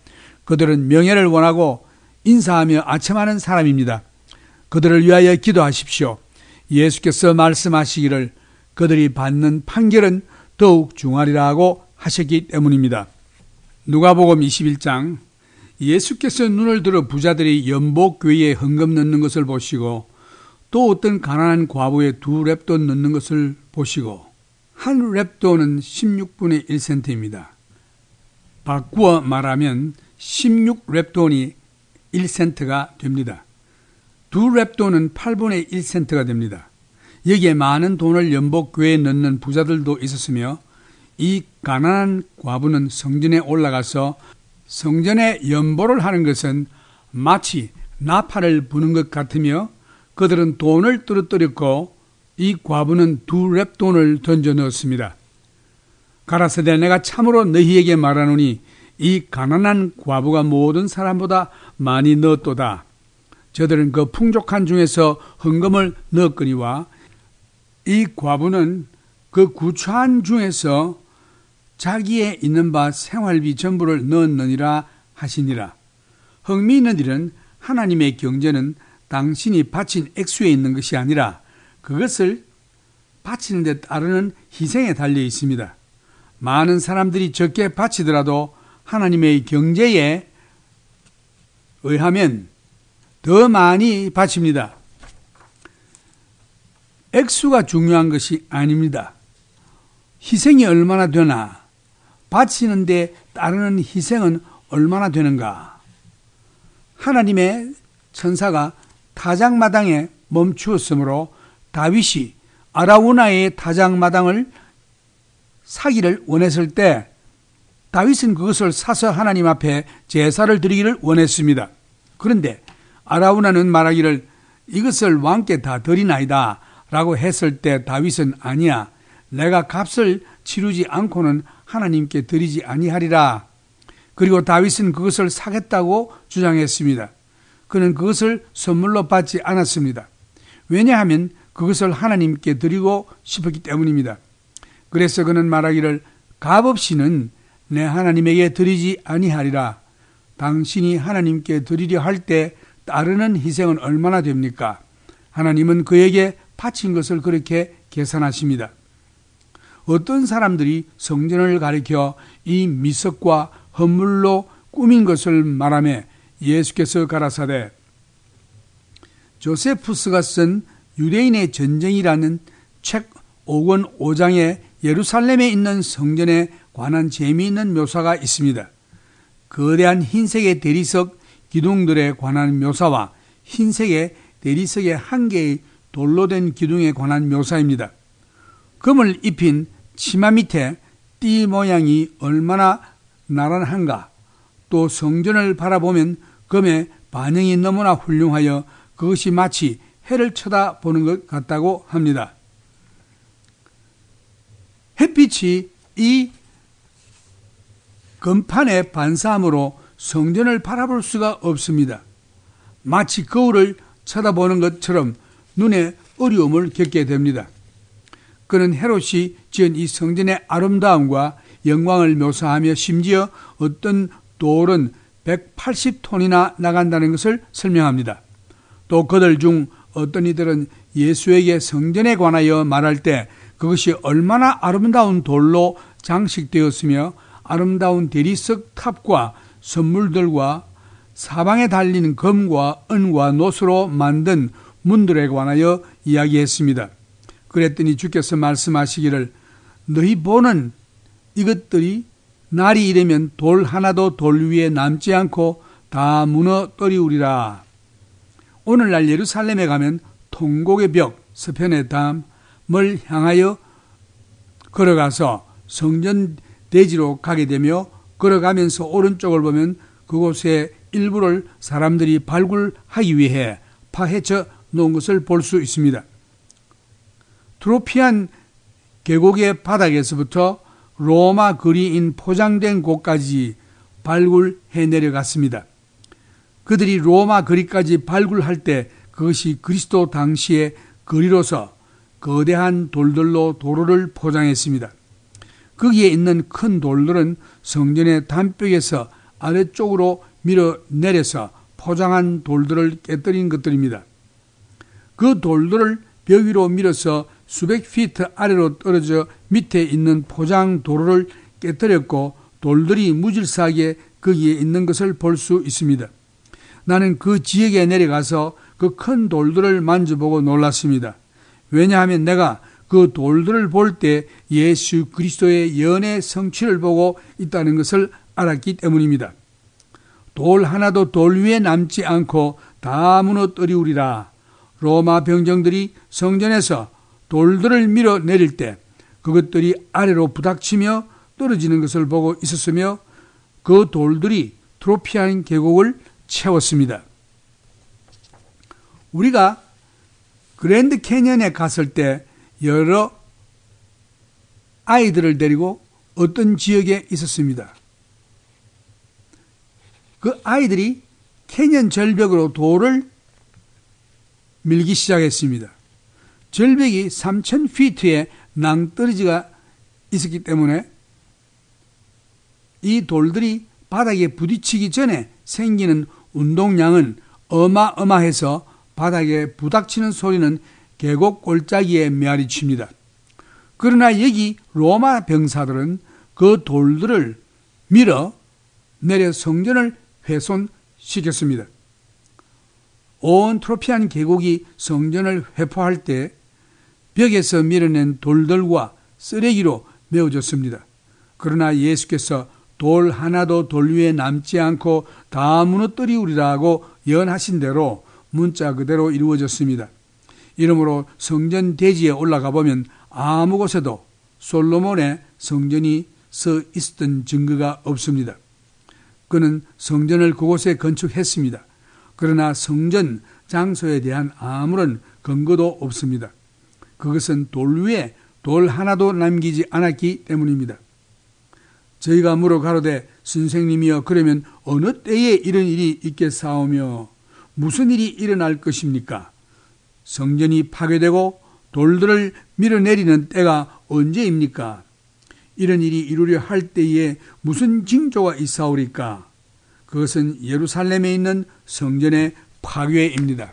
그들은 명예를 원하고 인사하며 아첨하는 사람입니다. 그들을 위하여 기도하십시오. 예수께서 말씀하시기를 그들이 받는 판결은 더욱 중하리라 하고 하셨기 때문입니다. 누가복음 21장 예수께서 눈을 들어 부자들이 연복교회에 헌금 넣는 것을 보시고 또 어떤 가난한 과부의 2렙돈 넣는 것을 보시고 한 렙돈은 16분의 1센트입니다. 바꾸어 말하면 16렙돈이 1센트가 됩니다. 2렙돈은 8분의 1센트가 됩니다. 여기에 많은 돈을 연복교회에 넣는 부자들도 있었으며 이 가난한 과부는 성전에 올라가서 성전에 연보를 하는 것은 마치 나팔을 부는 것 같으며 그들은 돈을 떨어뜨렸고 이 과부는 2렙돈을 던져 넣었습니다. 가라사대 내가 참으로 너희에게 말하노니 이 가난한 과부가 모든 사람보다 많이 넣었도다. 저들은 그 풍족한 중에서 헌금을 넣었거니와 이 과부는 그 구차한 중에서 자기의 있는 바 생활비 전부를 넣었느니라 하시니라. 흥미있는 일은 하나님의 경제는 당신이 바친 액수에 있는 것이 아니라 그것을 바치는 데 따르는 희생에 달려 있습니다. 많은 사람들이 적게 바치더라도 하나님의 경제에 의하면 더 많이 바칩니다. 액수가 중요한 것이 아닙니다. 희생이 얼마나 되나, 바치는 데 따르는 희생은 얼마나 되는가. 하나님의 천사가 타작마당에 멈추었으므로 다윗이 아라우나의 타작마당을 사기를 원했을 때 다윗은 그것을 사서 하나님 앞에 제사를 드리기를 원했습니다. 그런데 아라우나는 말하기를 이것을 왕께 다 드리나이다 라고 했을 때 다윗은 아니야, 내가 값을 치르지 않고는 하나님께 드리지 아니하리라. 그리고 다윗은 그것을 사겠다고 주장했습니다. 그는 그것을 선물로 받지 않았습니다. 왜냐하면 그것을 하나님께 드리고 싶었기 때문입니다. 그래서 그는 말하기를 값없이는 내 하나님에게 드리지 아니하리라. 당신이 하나님께 드리려 할 때 따르는 희생은 얼마나 됩니까? 하나님은 그에게 바친 것을 그렇게 계산하십니다. 어떤 사람들이 성전을 가리켜 이 미석과 헌물로 꾸민 것을 말하며 예수께서 가라사대 조세푸스가 쓴 유대인의 전쟁이라는 책 5권 5장에 예루살렘에 있는 성전에 관한 재미있는 묘사가 있습니다. 거대한 흰색의 대리석 기둥들에 관한 묘사와 흰색의 대리석의 한 개의 돌로 된 기둥에 관한 묘사입니다. 금을 입힌 치마 밑에 띠 모양이 얼마나 나란한가, 또 성전을 바라보면 금의 반영이 너무나 훌륭하여 그것이 마치 해를 쳐다보는 것 같다고 합니다. 햇빛이 이 금판에 반사함으로 성전을 바라볼 수가 없습니다. 마치 거울을 쳐다보는 것처럼 눈에 어려움을 겪게 됩니다. 그는 헤롯이 지은 이 성전의 아름다움과 영광을 묘사하며 심지어 어떤 돌은 180톤이나 나간다는 것을 설명합니다. 또 그들 중 어떤 이들은 예수에게 성전에 관하여 말할 때 그것이 얼마나 아름다운 돌로 장식되었으며 아름다운 대리석 탑과 선물들과 사방에 달린 금과 은과 노수로 만든 문들에 관하여 이야기했습니다. 그랬더니 주께서 말씀하시기를 너희 보는 이것들이 날이 이르면 돌 하나도 돌 위에 남지 않고 다 무너뜨리우리라. 오늘날 예루살렘에 가면 통곡의 벽 서편의 담을 향하여 걸어가서 성전 대지로 가게 되며 걸어가면서 오른쪽을 보면 그곳의 일부를 사람들이 발굴하기 위해 파헤쳐 놓은 것을 볼 수 있습니다. 트로피안 계곡의 바닥에서부터 로마 거리인 포장된 곳까지 발굴해 내려갔습니다. 그들이 로마 거리까지 발굴할 때 그것이 그리스도 당시의 거리로서 거대한 돌들로 도로를 포장했습니다. 거기에 있는 큰 돌들은 성전의 담벽에서 아래쪽으로 밀어내려서 포장한 돌들을 깨뜨린 것들입니다. 그 돌들을 벽 위로 밀어서 수백 피트 아래로 떨어져 밑에 있는 포장 도로를 깨뜨렸고 돌들이 무질서하게 거기에 있는 것을 볼 수 있습니다. 나는 그 지역에 내려가서 그 큰 돌들을 만져보고 놀랐습니다. 왜냐하면 내가 그 돌들을 볼 때 예수 그리스도의 연의 성취를 보고 있다는 것을 알았기 때문입니다. 돌 하나도 돌 위에 남지 않고 다 무너뜨리우리라. 로마 병정들이 성전에서 돌들을 밀어내릴 때 그것들이 아래로 부닥치며 떨어지는 것을 보고 있었으며 그 돌들이 트로피안 계곡을 채웠습니다. 우리가 그랜드 캐년에 갔을 때 여러 아이들을 데리고 어떤 지역에 있었습니다. 그 아이들이 캐년 절벽으로 돌을 밀기 시작했습니다. 절벽이 3,000피트의 낭떠러지가 있었기 때문에 이 돌들이 바닥에 부딪히기 전에 생기는 운동량은 어마어마해서 바닥에 부닥치는 소리는 계곡 골짜기에 메아리칩니다. 그러나 여기 로마 병사들은 그 돌들을 밀어 내려 성전을 훼손시켰습니다. 온 트로피안 계곡이 성전을 회포할 때 벽에서 밀어낸 돌들과 쓰레기로 메워졌습니다. 그러나 예수께서 돌 하나도 돌 위에 남지 않고 다 무너뜨리우리라고 예언하신 대로 문자 그대로 이루어졌습니다. 이러므로 성전 대지에 올라가 보면 아무 곳에도 솔로몬의 성전이 서 있었던 증거가 없습니다. 그는 성전을 그곳에 건축했습니다. 그러나 성전 장소에 대한 아무런 근거도 없습니다. 그것은 돌 위에 돌 하나도 남기지 않았기 때문입니다. 저희가 물어 가로되 선생님이여 그러면 어느 때에 이런 일이 있겠사오며 무슨 일이 일어날 것입니까? 성전이 파괴되고 돌들을 밀어내리는 때가 언제입니까? 이런 일이 이루려 할 때에 무슨 징조가 있사오리까? 그것은 예루살렘에 있는 성전의 파괴입니다.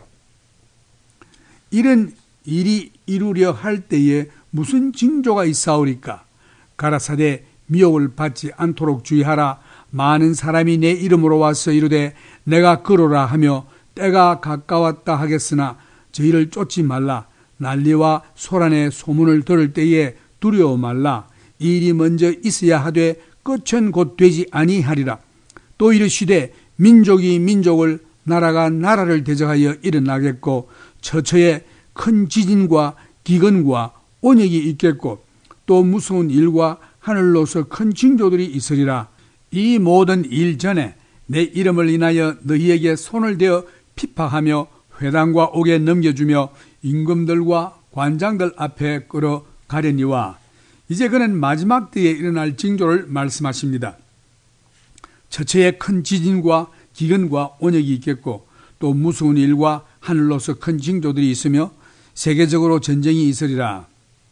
이런 일이 이루려 할 때에 무슨 징조가 있사오리까? 가라사대 미혹을 받지 않도록 주의하라. 많은 사람이 내 이름으로 와서 이르되 내가 그러라 하며 때가 가까웠다 하겠으나 저희를 쫓지 말라. 난리와 소란의 소문을 들을 때에 두려워 말라. 이 일이 먼저 있어야 하되 끝은 곧 되지 아니하리라. 또 이르시되 민족이 민족을 나라가 나라를 대적하여 일어나겠고 처처에 큰 지진과 기근과 온역이 있겠고 또 무서운 일과 하늘로서 큰 징조들이 있으리라. 이 모든 일 전에 내 이름을 인하여 너희에게 손을 대어 핍박하며 회당과 옥에 넘겨주며 임금들과 관장들 앞에 끌어가려니와. 이제 그는 마지막 때에 일어날 징조를 말씀하십니다. 처처에 큰 지진과 기근과 온역이 있겠고 또 무서운 일과 하늘로서 큰 징조들이 있으며 세계적으로 전쟁이 있으리라.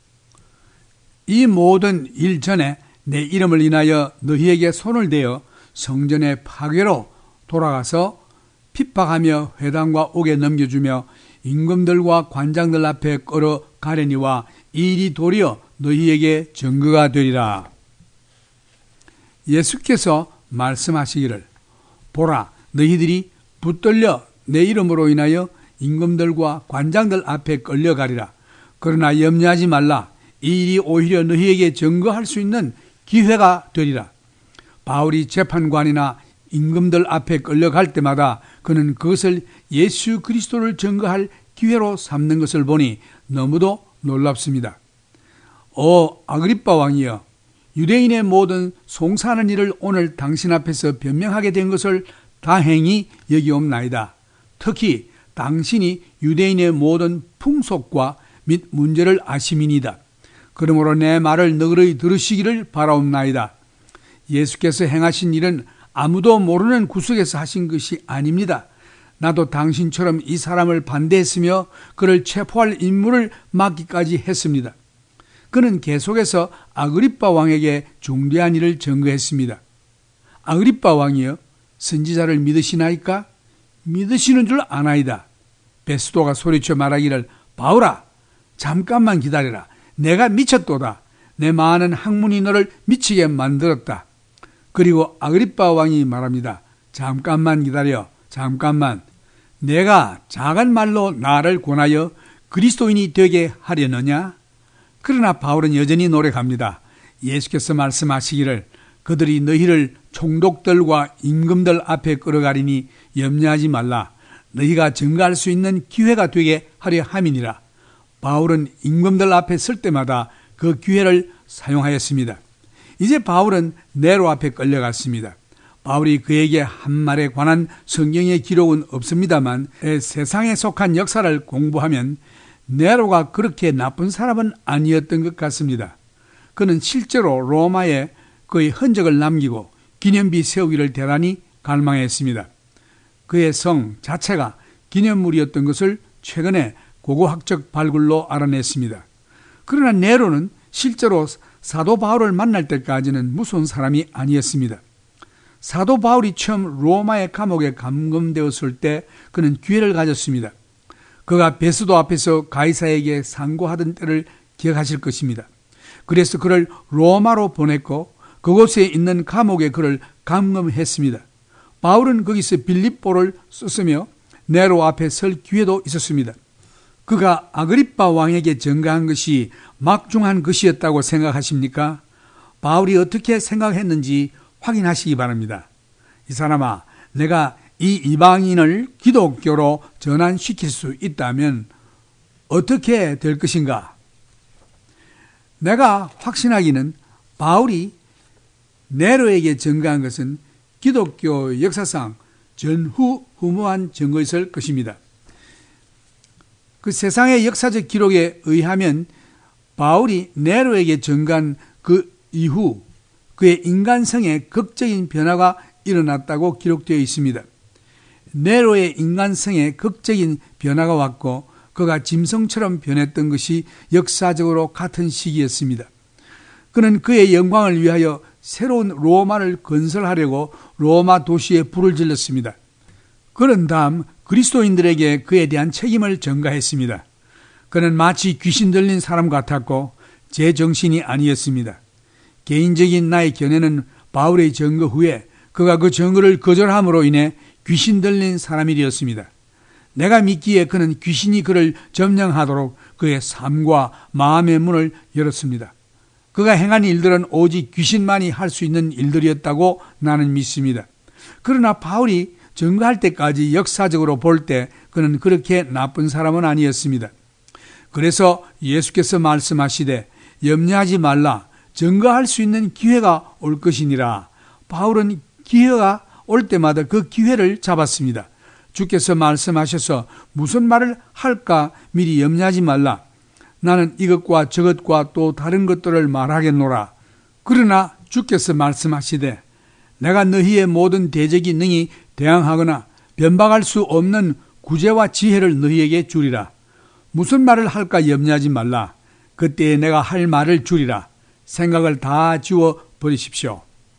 이 모든 일 전에 내 이름을 인하여 너희에게 손을 대어 성전의 파괴로 돌아가서 핍박하며 회당과 옥에 넘겨주며 임금들과 관장들 앞에 끌어가려니와 이 일이 도리어 너희에게 증거가 되리라. 예수께서 말씀하시기를 보라 너희들이 붙들려 내 이름으로 인하여 임금들과 관장들 앞에 끌려가리라. 그러나 염려하지 말라. 이 일이 오히려 너희에게 증거할 수 있는 기회가 되리라. 바울이 재판관이나 임금들 앞에 끌려갈 때마다 그는 그것을 예수 그리스도를 증거할 기회로 삼는 것을 보니 너무도 놀랍습니다. 아그리빠 왕이여, 유대인의 모든 송사하는 일을 오늘 당신 앞에서 변명하게 된 것을 다행히 여기옵나이다. 특히 당신이 유대인의 모든 풍속과 및 문제를 아심이니이다. 그러므로 내 말을 너그러이 들으시기를 바라옵나이다. 예수께서 행하신 일은 아무도 모르는 구석에서 하신 것이 아닙니다. 나도 당신처럼 이 사람을 반대했으며 그를 체포할 임무를 맡기까지 했습니다. 그는 계속해서 아그리빠 왕에게 중대한 일을 전거했습니다. 아그리빠 왕이여, 선지자를 믿으시나이까? 믿으시는 줄 아나이다. 베스도가 소리쳐 말하기를 바울아 잠깐만 기다려라. 내가 미쳤도다. 내 많은 학문이 너를 미치게 만들었다. 그리고 아그리빠 왕이 말합니다. 잠깐만 기다려. 잠깐만. 내가 작은 말로 나를 권하여 그리스도인이 되게 하려느냐? 그러나 바울은 여전히 노력합니다. 예수께서 말씀하시기를 그들이 너희를 총독들과 임금들 앞에 끌어가리니 염려하지 말라. 너희가 증거할 수 있는 기회가 되게 하려 함이니라. 바울은 임금들 앞에 설 때마다 그 기회를 사용하였습니다. 이제 바울은 네로 앞에 끌려갔습니다. 바울이 그에게 한 말에 관한 성경의 기록은 없습니다만 세상에 속한 역사를 공부하면 네로가 그렇게 나쁜 사람은 아니었던 것 같습니다. 그는 실제로 로마에 그의 흔적을 남기고 기념비 세우기를 대단히 갈망했습니다. 그의 성 자체가 기념물이었던 것을 최근에 고고학적 발굴로 알아냈습니다. 그러나 네로는 실제로 사도 바울을 만날 때까지는 무서운 사람이 아니었습니다. 사도 바울이 처음 로마의 감옥에 감금되었을 때 그는 기회를 가졌습니다. 그가 베스도 앞에서 가이사에게 상고하던 때를 기억하실 것입니다. 그래서 그를 로마로 보냈고 그곳에 있는 감옥에 그를 감금했습니다. 바울은 거기서 빌립보를 썼으며 네로 앞에 설 기회도 있었습니다. 그가 아그리빠 왕에게 전가한 것이 막중한 것이었다고 생각하십니까? 바울이 어떻게 생각했는지 확인하시기 바랍니다. 이 사람아, 내가 이 이방인을 기독교로 전환시킬 수 있다면 어떻게 될 것인가? 내가 확신하기는 바울이 네로에게 전가한 것은 기독교 역사상 전후무한 증거였을 것입니다. 그 세상의 역사적 기록에 의하면 바울이 네로에게 전가한 그 이후 그의 인간성에 극적인 변화가 일어났다고 기록되어 있습니다. 네로의 인간성에 극적인 변화가 왔고 그가 짐승처럼 변했던 것이 역사적으로 같은 시기였습니다. 그는 그의 영광을 위하여 새로운 로마를 건설하려고 로마 도시에 불을 질렀습니다. 그런 다음 그리스도인들에게 그에 대한 책임을 전가했습니다. 그는 마치 귀신 들린 사람 같았고 제 정신이 아니었습니다. 개인적인 나의 견해는 바울의 증거 후에 그가 그 증거를 거절함으로 인해 귀신 들린 사람이 되었습니다. 내가 믿기에 그는 귀신이 그를 점령하도록 그의 삶과 마음의 문을 열었습니다. 그가 행한 일들은 오직 귀신만이 할 수 있는 일들이었다고 나는 믿습니다. 그러나 바울이 증거할 때까지 역사적으로 볼 때 그는 그렇게 나쁜 사람은 아니었습니다. 그래서 예수께서 말씀하시되 염려하지 말라. 증거할 수 있는 기회가 올 것이니라. 바울은 기회가 올 때마다 그 기회를 잡았습니다. 주께서 말씀하셔서 무슨 말을 할까 미리 염려하지 말라. 나는 이것과 저것과 또 다른 것들을 말하겠노라. 그러나 주께서 말씀하시되 내가 너희의 모든 대적이 능히 대항하거나 변박할 수 없는 구제와 지혜를 너희에게 주리라. 무슨 말을 할까 염려하지 말라. 그때에 내가 할 말을 주리라. 생각을 다 지워 버리십시오.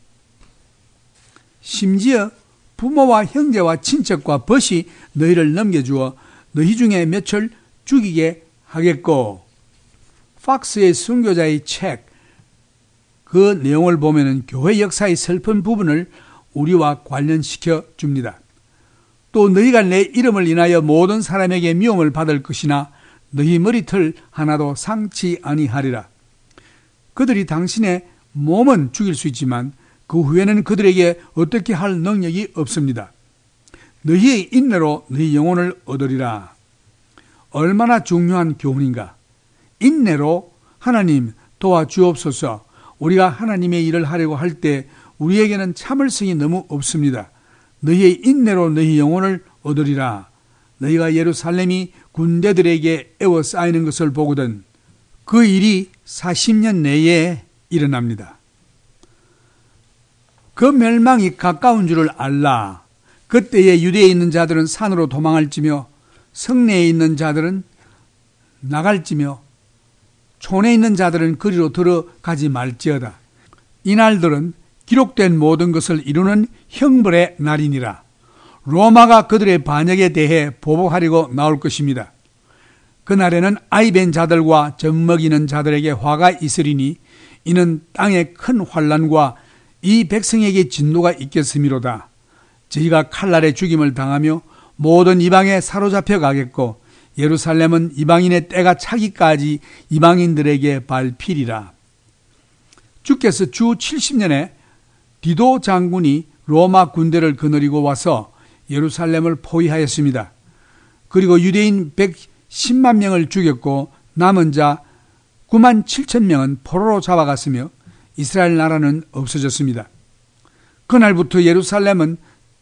심지어 부모와 형제와 친척과 벗이 너희를 넘겨주어 너희 중에 몇을 죽이게 하겠고. 팍스의 순교자의 책, 그 내용을 보면 교회 역사의 슬픈 부분을 우리와 관련시켜 줍니다. 또 너희가 내 이름을 인하여 모든 사람에게 미움을 받을 것이나 너희 머리털 하나도 상치 아니하리라. 그들이 당신의 몸은 죽일 수 있지만 그 후에는 그들에게 어떻게 할 능력이 없습니다. 너희의 인내로 너희 영혼을 얻으리라. 얼마나 중요한 교훈인가. 인내로 하나님 도와주옵소서. 우리가 하나님의 일을 하려고 할 때 우리에게는 참을성이 너무 없습니다. 너희의 인내로 너희 영혼을 얻으리라. 너희가 예루살렘이 군대들에게 에워싸이는 것을 보거든 그 일이 40년 내에 일어납니다. 그 멸망이 가까운 줄을 알라. 그때에 유대에 있는 자들은 산으로 도망할지며 성내에 있는 자들은 나갈지며 촌에 있는 자들은 거리로 들어가지 말지어다. 이날들은 기록된 모든 것을 이루는 형벌의 날이니라. 로마가 그들의 반역에 대해 보복하려고 나올 것입니다. 그날에는 아이벤 자들과 젖먹이는 자들에게 화가 있으리니 이는 땅에 큰 환난과 이 백성에게 진노가 있겠음이로다. 저희가 칼날에 죽임을 당하며 모든 이방에 사로잡혀 가겠고 예루살렘은 이방인의 때가 차기까지 이방인들에게 밟히리라. 주께서 주 70년에 디도 장군이 로마 군대를 거느리고 와서 예루살렘을 포위하였습니다. 그리고 유대인 110만 명을 죽였고 남은 자 9만 7천 명은 포로로 잡아갔으며 이스라엘 나라는 없어졌습니다. 그날부터 예루살렘은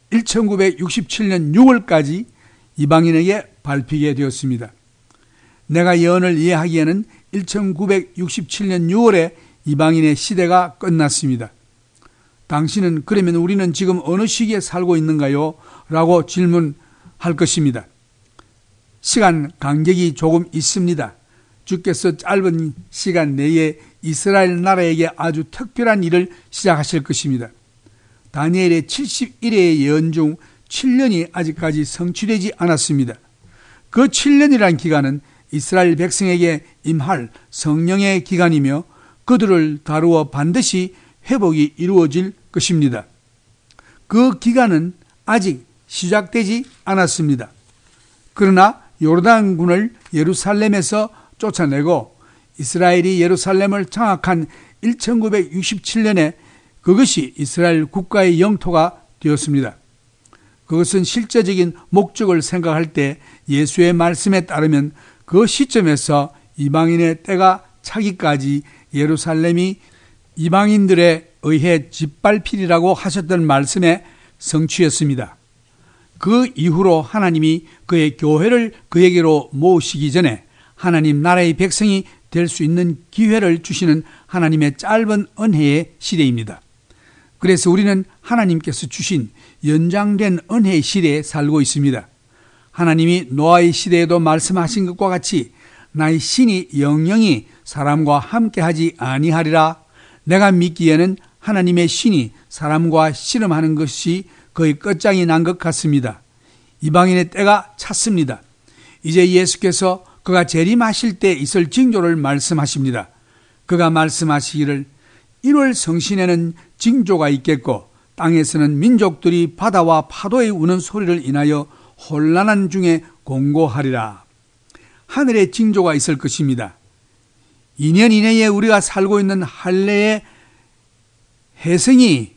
1967년 6월까지 이방인에게 밟히게 되었습니다. 내가 예언을 이해하기에는 1967년 6월에 이방인의 시대가 끝났습니다. 당신은 그러면 우리는 지금 어느 시기에 살고 있는가요? 라고 질문할 것입니다. 시간 간격이 조금 있습니다. 주께서 짧은 시간 내에 이스라엘 나라에게 아주 특별한 일을 시작하실 것입니다. 다니엘의 71회의 예언 중 7년이 아직까지 성취되지 않았습니다. 그 7년이란 기간은 이스라엘 백성에게 임할 성령의 기간이며 그들을 다루어 반드시 회복이 이루어질 것입니다. 그 기간은 아직 시작되지 않았습니다. 그러나 요르단군을 예루살렘에서 쫓아내고 이스라엘이 예루살렘을 장악한 1967년에 그것이 이스라엘 국가의 영토가 되었습니다. 그것은 실제적인 목적을 생각할 때 예수의 말씀에 따르면 그 시점에서 이방인의 때가 차기까지 예루살렘이 이방인들에 의해 짓밟히리라고 하셨던 말씀의 성취였습니다. 그 이후로 하나님이 그의 교회를 그에게로 모으시기 전에 하나님 나라의 백성이 될 수 있는 기회를 주시는 하나님의 짧은 은혜의 시대입니다. 그래서 우리는 하나님께서 주신 연장된 은혜의 시대에 살고 있습니다. 하나님이 노아의 시대에도 말씀하신 것과 같이 나의 신이 영영이 사람과 함께하지 아니하리라. 내가 믿기에는 하나님의 신이 사람과 씨름하는 것이 거의 끝장이 난 것 같습니다. 이방인의 때가 찼습니다. 이제 예수께서 그가 재림하실 때 있을 징조를 말씀하십니다. 그가 말씀하시기를 1월 성신에는 징조가 있겠고 땅에서는 민족들이 바다와 파도에 우는 소리를 인하여 혼란한 중에 공고하리라. 하늘에 징조가 있을 것입니다. 2년 이내에 우리가 살고 있는 할례의 혜성이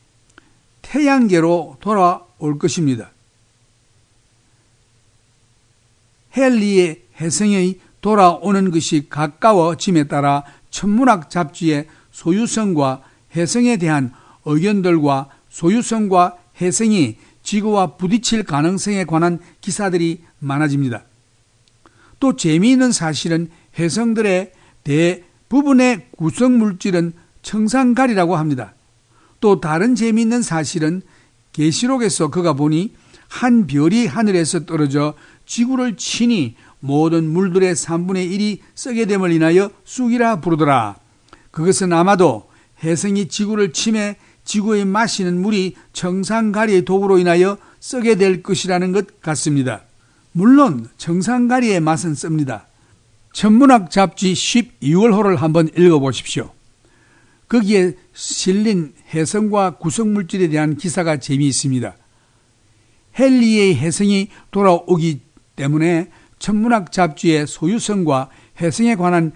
태양계로 돌아올 것입니다. 헨리의 혜성이 돌아오는 것이 가까워짐에 따라 천문학 잡지의 소유성과 혜성에 대한 의견들과 소유성과 혜성이 지구와 부딪힐 가능성에 관한 기사들이 많아집니다. 또 재미있는 사실은 혜성들의 대부분의 구성물질은 청산가리라고 합니다. 또 다른 재미있는 사실은 계시록에서 그가 보니 한 별이 하늘에서 떨어져 지구를 치니 모든 물들의 3분의 1이 썩게 됨을 인하여 쑥이라 부르더라. 그것은 아마도 혜성이 지구를 침해 지구에 마시는 물이 청산가리의 독으로 인하여 썩게 될 것이라는 것 같습니다. 물론 청산가리의 맛은 씁니다. 천문학 잡지 12월호를 한번 읽어보십시오. 거기에 실린 혜성과 구성물질에 대한 기사가 재미있습니다. 헨리의 혜성이 돌아오기 때문에 천문학 잡지의 소유성과 혜성에 관한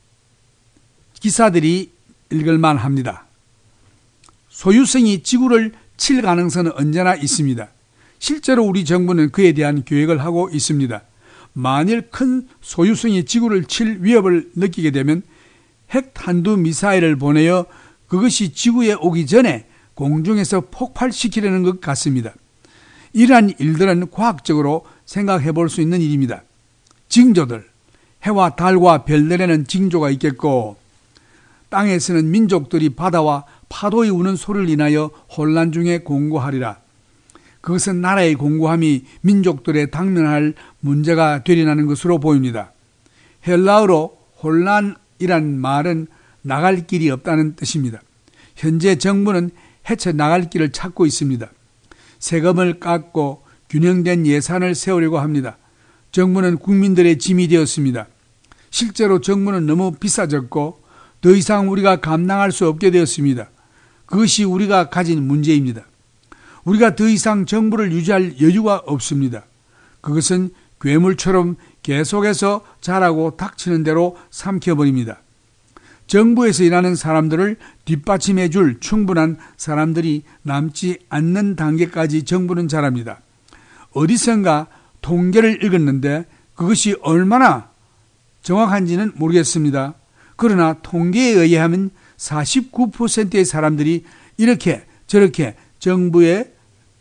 기사들이 읽을만 합니다. 소유성이 지구를 칠 가능성은 언제나 있습니다. 실제로 우리 정부는 그에 대한 계획을 하고 있습니다. 만일 큰 소유성이 지구를 칠 위협을 느끼게 되면 핵 탄두 미사일을 보내어 그것이 지구에 오기 전에 공중에서 폭발시키려는 것 같습니다. 이러한 일들은 과학적으로 생각해 볼 수 있는 일입니다. 징조들, 해와 달과 별들에는 징조가 있겠고 땅에서는 민족들이 바다와 파도에 우는 소리를 인하여 혼란 중에 공고하리라. 그것은 나라의 공고함이 민족들에 당면할 문제가 되리라는 것으로 보입니다. 헬라어로 혼란이란 말은 나갈 길이 없다는 뜻입니다. 현재 정부는 헤쳐나갈 길을 찾고 있습니다. 세금을 깎고 균형된 예산을 세우려고 합니다. 정부는 국민들의 짐이 되었습니다. 실제로 정부는 너무 비싸졌고 더 이상 우리가 감당할 수 없게 되었습니다. 그것이 우리가 가진 문제입니다. 우리가 더 이상 정부를 유지할 여유가 없습니다. 그것은 괴물처럼 계속해서 자라고 닥치는 대로 삼켜버립니다. 정부에서 일하는 사람들을 뒷받침해 줄 충분한 사람들이 남지 않는 단계까지 정부는 자랍니다. 어디선가 통계를 읽었는데 그것이 얼마나 정확한지는 모르겠습니다. 그러나 통계에 의하면 49%의 사람들이 이렇게 저렇게 정부의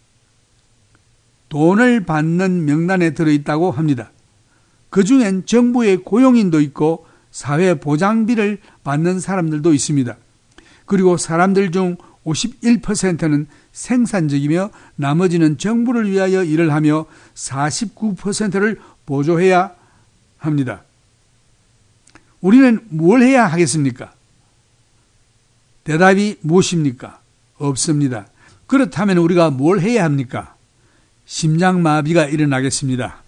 돈을 받는 명단에 들어있다고 합니다. 그 중엔 정부의 고용인도 있고 사회보장비를 받는 사람들도 있습니다. 그리고 사람들 중 51%는 생산적이며 나머지는 정부를 위하여 일을 하며 49%를 보조해야 합니다. 우리는 뭘 해야 하겠습니까? 대답이 무엇입니까? 없습니다. 그렇다면 우리가 뭘 해야 합니까? 심장마비가 일어나겠습니다.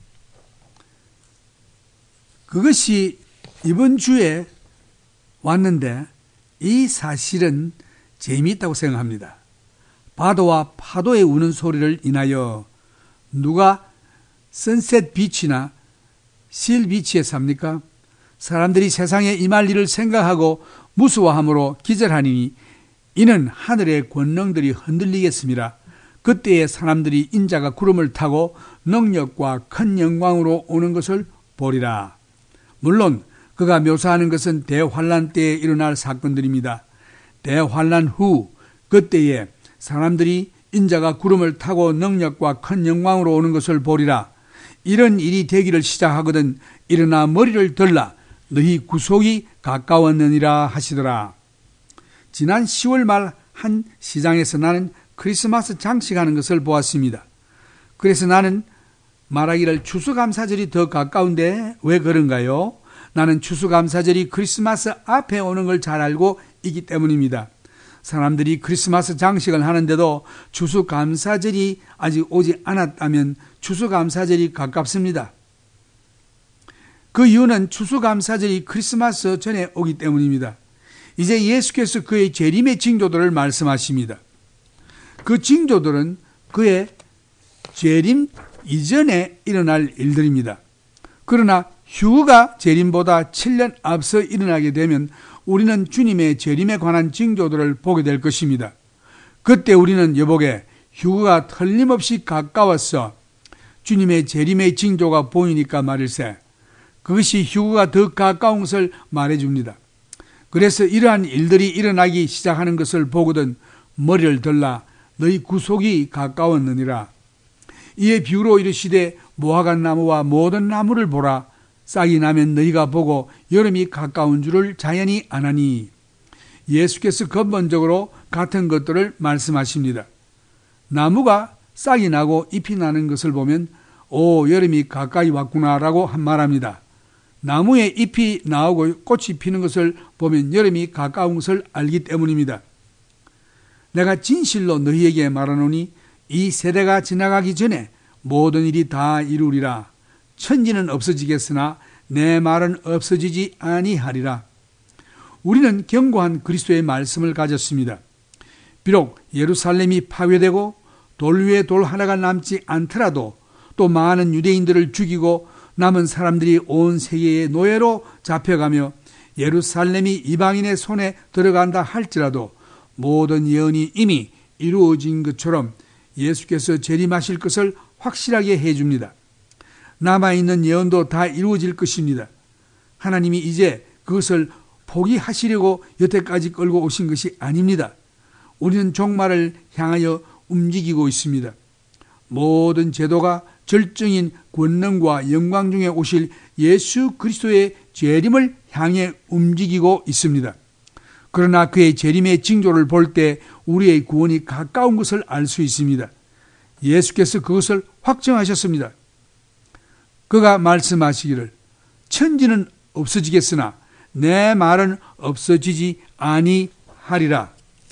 그것이 이번 주에 왔는데 이 사실은 재미있다고 생각합니다. 바다와 파도의 우는 소리를 인하여 누가 선셋 비치나 실 비치에 삽니까? 사람들이 세상에 임할 일을 생각하고 무수함으로 기절하니 이는 하늘의 권능들이 흔들리겠습니다. 그때에 사람들이 인자가 구름을 타고 능력과 큰 영광으로 오는 것을 보리라. 물론 그가 묘사하는 것은 대환란 때에 일어날 사건들입니다. 대환란 후 그때에 사람들이 인자가 구름을 타고 능력과 큰 영광으로 오는 것을 보리라. 이런 일이 되기를 시작하거든 일어나 머리를 들라 너희 구속이 가까웠느니라 하시더라. 지난 10월 말 한 시장에서 나는 크리스마스 장식하는 것을 보았습니다. 그래서 나는 말하기를 추수감사절이 더 가까운데 왜 그런가요? 나는 추수감사절이 크리스마스 앞에 오는 걸 잘 알고 있기 때문입니다. 사람들이 크리스마스 장식을 하는데도 추수감사절이 아직 오지 않았다면 추수감사절이 가깝습니다. 그 이유는 추수감사절이 크리스마스 전에 오기 때문입니다. 이제 예수께서 그의 재림의 징조들을 말씀하십니다. 그 징조들은 그의 재림 이전에 일어날 일들입니다. 그러나 휴가 재림보다 7년 앞서 일어나게 되면 우리는 주님의 재림에 관한 징조들을 보게 될 것입니다. 그때 우리는 여보게 휴가가 틀림없이 가까웠어. 주님의 재림의 징조가 보이니까 말일세. 그것이 휴가가 더 가까운 것을 말해줍니다. 그래서 이러한 일들이 일어나기 시작하는 것을 보거든 머리를 들라 너희 구속이 가까웠느니라. 이에 비유로 이르시되 모아간 나무와 모든 나무를 보라. 싹이 나면 너희가 보고 여름이 가까운 줄을 자연히 아나니. 예수께서 근본적으로 같은 것들을 말씀하십니다. 나무가 싹이 나고 잎이 나는 것을 보면 여름이 가까이 왔구나라고 말합니다. 나무에 잎이 나오고 꽃이 피는 것을 보면 여름이 가까운 것을 알기 때문입니다. 내가 진실로 너희에게 말하노니 이 세대가 지나가기 전에 모든 일이 다 이루리라. 천지는 없어지겠으나 내 말은 없어지지 아니하리라. 우리는 견고한 그리스도의 말씀을 가졌습니다. 비록 예루살렘이 파괴되고 돌 위에 돌 하나가 남지 않더라도 또 많은 유대인들을 죽이고 남은 사람들이 온 세계의 노예로 잡혀가며 예루살렘이 이방인의 손에 들어간다 할지라도 모든 예언이 이미 이루어진 것처럼 예수께서 재림하실 것을 확실하게 해줍니다. 남아있는 예언도 다 이루어질 것입니다. 하나님이 이제 그것을 포기하시려고 여태까지 끌고 오신 것이 아닙니다. 우리는 종말을 향하여 움직이고 있습니다. 모든 제도가 절정인 권능과 영광 중에 오실 예수 그리스도의 재림을 향해 움직이고 있습니다. 그러나 그의 재림의 징조를 볼 때 우리의 구원이 가까운 것을 알 수 있습니다. 예수께서 그것을 확정하셨습니다. 그가 말씀하시기를 천지는 없어지겠으나 내 말은 없어지지 아니하리라.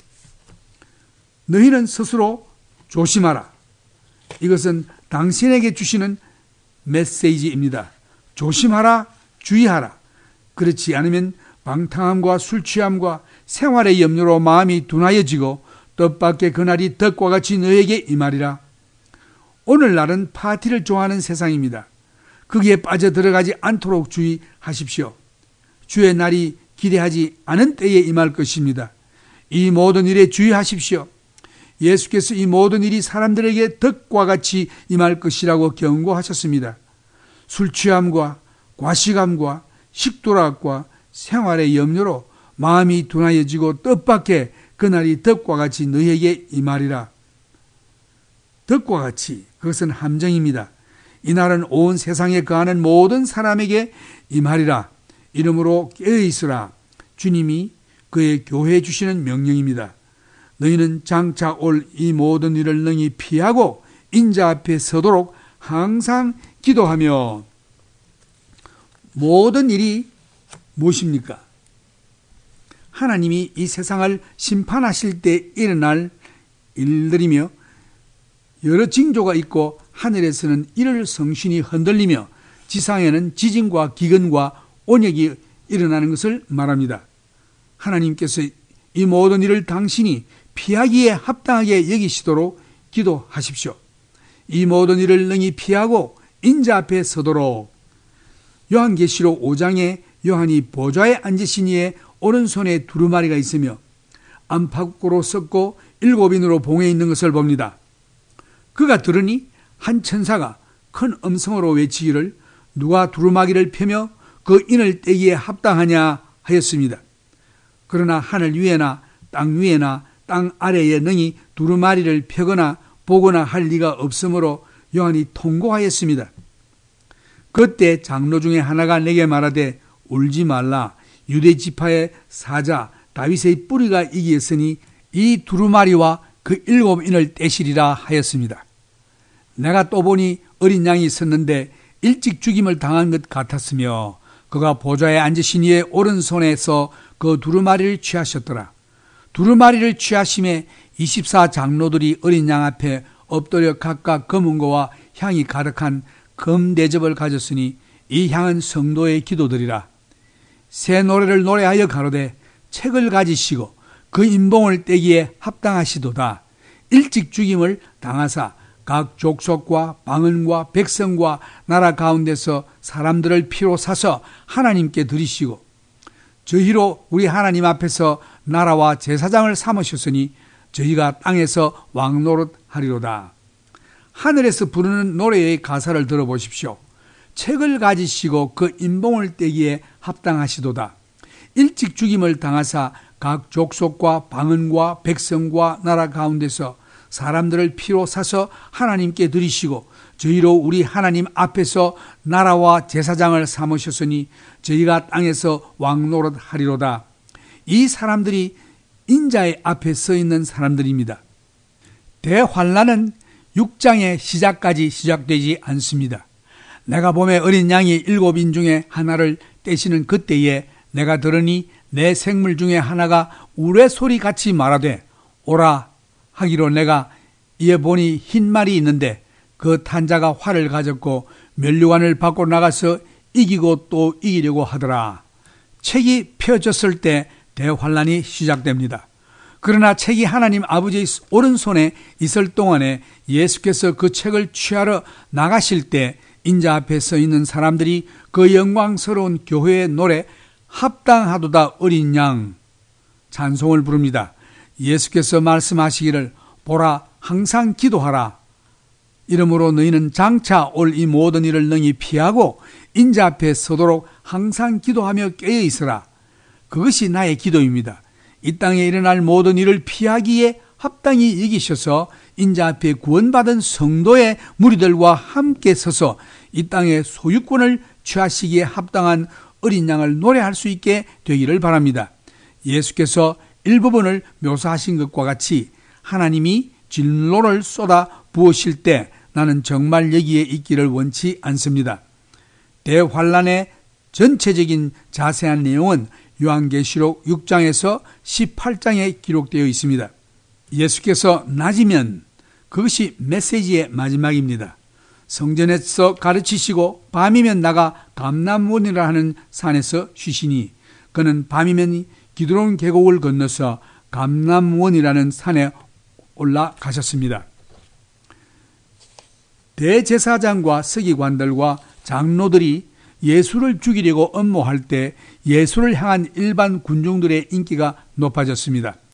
너희는 스스로 조심하라. 이것은 당신에게 주시는 메시지입니다. 조심하라, 주의하라. 그렇지 않으면 방탕함과 술 취함과 생활의 염려로 마음이 둔하여지고 뜻밖의 그날이 덕과 같이 너에게 임하리라. 오늘날은 파티를 좋아하는 세상입니다. 거기에 빠져들어가지 않도록 주의하십시오. 주의 날이 기대하지 않은 때에 임할 것입니다. 이 모든 일에 주의하십시오. 예수께서 이 모든 일이 사람들에게 덕과 같이 임할 것이라고 경고하셨습니다. 술 취함과 과식함과 식도락과 생활의 염려로 마음이 둔하여지고 뜻밖의 그날이 덕과 같이 너희에게 임하리라. 덕과 같이, 그것은 함정입니다. 이 날은 온 세상에 거하는 모든 사람에게 임하리라. 이러므로 깨어있으라. 주님이 그의 교회에 주시는 명령입니다. 너희는 장차 올 이 모든 일을 능히 피하고 인자 앞에 서도록 항상 기도하며. 모든 일이 무엇입니까? 하나님이 이 세상을 심판하실 때 일어날 일들이며 여러 징조가 있고 하늘에서는 이를 성신이 흔들리며 지상에는 지진과 기근과 온역이 일어나는 것을 말합니다. 하나님께서 이 모든 일을 당신이 피하기에 합당하게 여기시도록 기도하십시오. 이 모든 일을 능히 피하고 인자 앞에 서도록. 요한계시록 5장에 요한이 보좌에 앉으신 이의 오른손에 두루마리가 있으며 안팎으로 썩고 7인으로 봉해 있는 것을 봅니다. 그가 들으니 한 천사가 큰 음성으로 외치기를 누가 두루마기를 펴며 그 인을 떼기에 합당하냐 하였습니다. 그러나 하늘 위에나 땅 위에나 땅 아래에 능히 두루마리를 펴거나 보거나 할 리가 없으므로 요한이 통곡하였습니다. 그때 장로 중에 하나가 내게 말하되 울지 말라. 유대 지파의 사자 다윗의 뿌리가 이기었으니 이 두루마리와 그 7인을 떼시리라 하였습니다. 내가 또 보니 어린 양이 있었는데 일찍 죽임을 당한 것 같았으며 그가 보좌에 앉으신 이의 오른손에서 그 두루마리를 취하셨더라. 두루마리를 취하심에 24 장로들이 어린 양 앞에 엎드려 각각 검은 거와 향이 가득한 금 대접을 가졌으니 이 향은 성도의 기도들이라. 새 노래를 노래하여 가로되 책을 가지시고 그 인봉을 떼기에 합당하시도다. 일찍 죽임을 당하사 각 족속과 방언과 백성과 나라 가운데서 사람들을 피로 사서 하나님께 드리시고 저희로 우리 하나님 앞에서 나라와 제사장을 삼으셨으니 저희가 땅에서 왕노릇하리로다. 하늘에서 부르는 노래의 가사를 들어보십시오. 책을 가지시고 그 인봉을 떼기에 합당하시도다. 일찍 죽임을 당하사 각 족속과 방언과 백성과 나라 가운데서 사람들을 피로 사서 하나님께 드리시고 저희로 우리 하나님 앞에서 나라와 제사장을 삼으셨으니 저희가 땅에서 왕노릇하리로다. 이 사람들이 인자의 앞에 서 있는 사람들입니다. 대환란은 6장의 시작까지 시작되지 않습니다. 내가 봄에 어린 양이 7인 중에 하나를 떼시는 그때에 내가 들으니 내 생물 중에 하나가 우레소리 같이 말하되 오라 하기로 내가 이에 보니 흰 말이 있는데 그 탄자가 활을 가졌고 면류관을 밖으로 나가서 이기고 또 이기려고 하더라. 책이 펴졌을 때 대환란이 시작됩니다. 그러나 책이 하나님 아버지의 오른손에 있을 동안에 예수께서 그 책을 취하러 나가실 때 인자 앞에 서 있는 사람들이 그 영광스러운 교회의 노래 합당하도다 어린 양 찬송을 부릅니다. 예수께서 말씀하시기를 보라 항상 기도하라. 이러므로 너희는 장차 올 이 모든 일을 능히 피하고 인자 앞에 서도록 항상 기도하며 깨어 있으라. 그것이 나의 기도입니다. 이 땅에 일어날 모든 일을 피하기에 합당히 여기셔서 인자 앞에 구원받은 성도의 무리들과 함께 서서 이 땅의 소유권을 취하시기에 합당한 어린 양을 노래할 수 있게 되기를 바랍니다. 예수께서 일부분을 묘사하신 것과 같이 하나님이 진노를 쏟아 부으실 때 나는 정말 여기에 있기를 원치 않습니다. 대환란의 전체적인 자세한 내용은 요한계시록 6장에서 18장에 기록되어 있습니다. 예수께서 낮이면 그것이 메시지의 마지막입니다. 성전에서 가르치시고 밤이면 나가 감람원이라 하는 산에서 쉬시니 그는 밤이면 기드론 계곡을 건너서 감람원이라는 산에 올라가셨습니다. 대제사장과 서기관들과 장로들이 예수를 죽이려고 음모할 때 예수를 향한 일반 군중들의 인기가 높아졌습니다.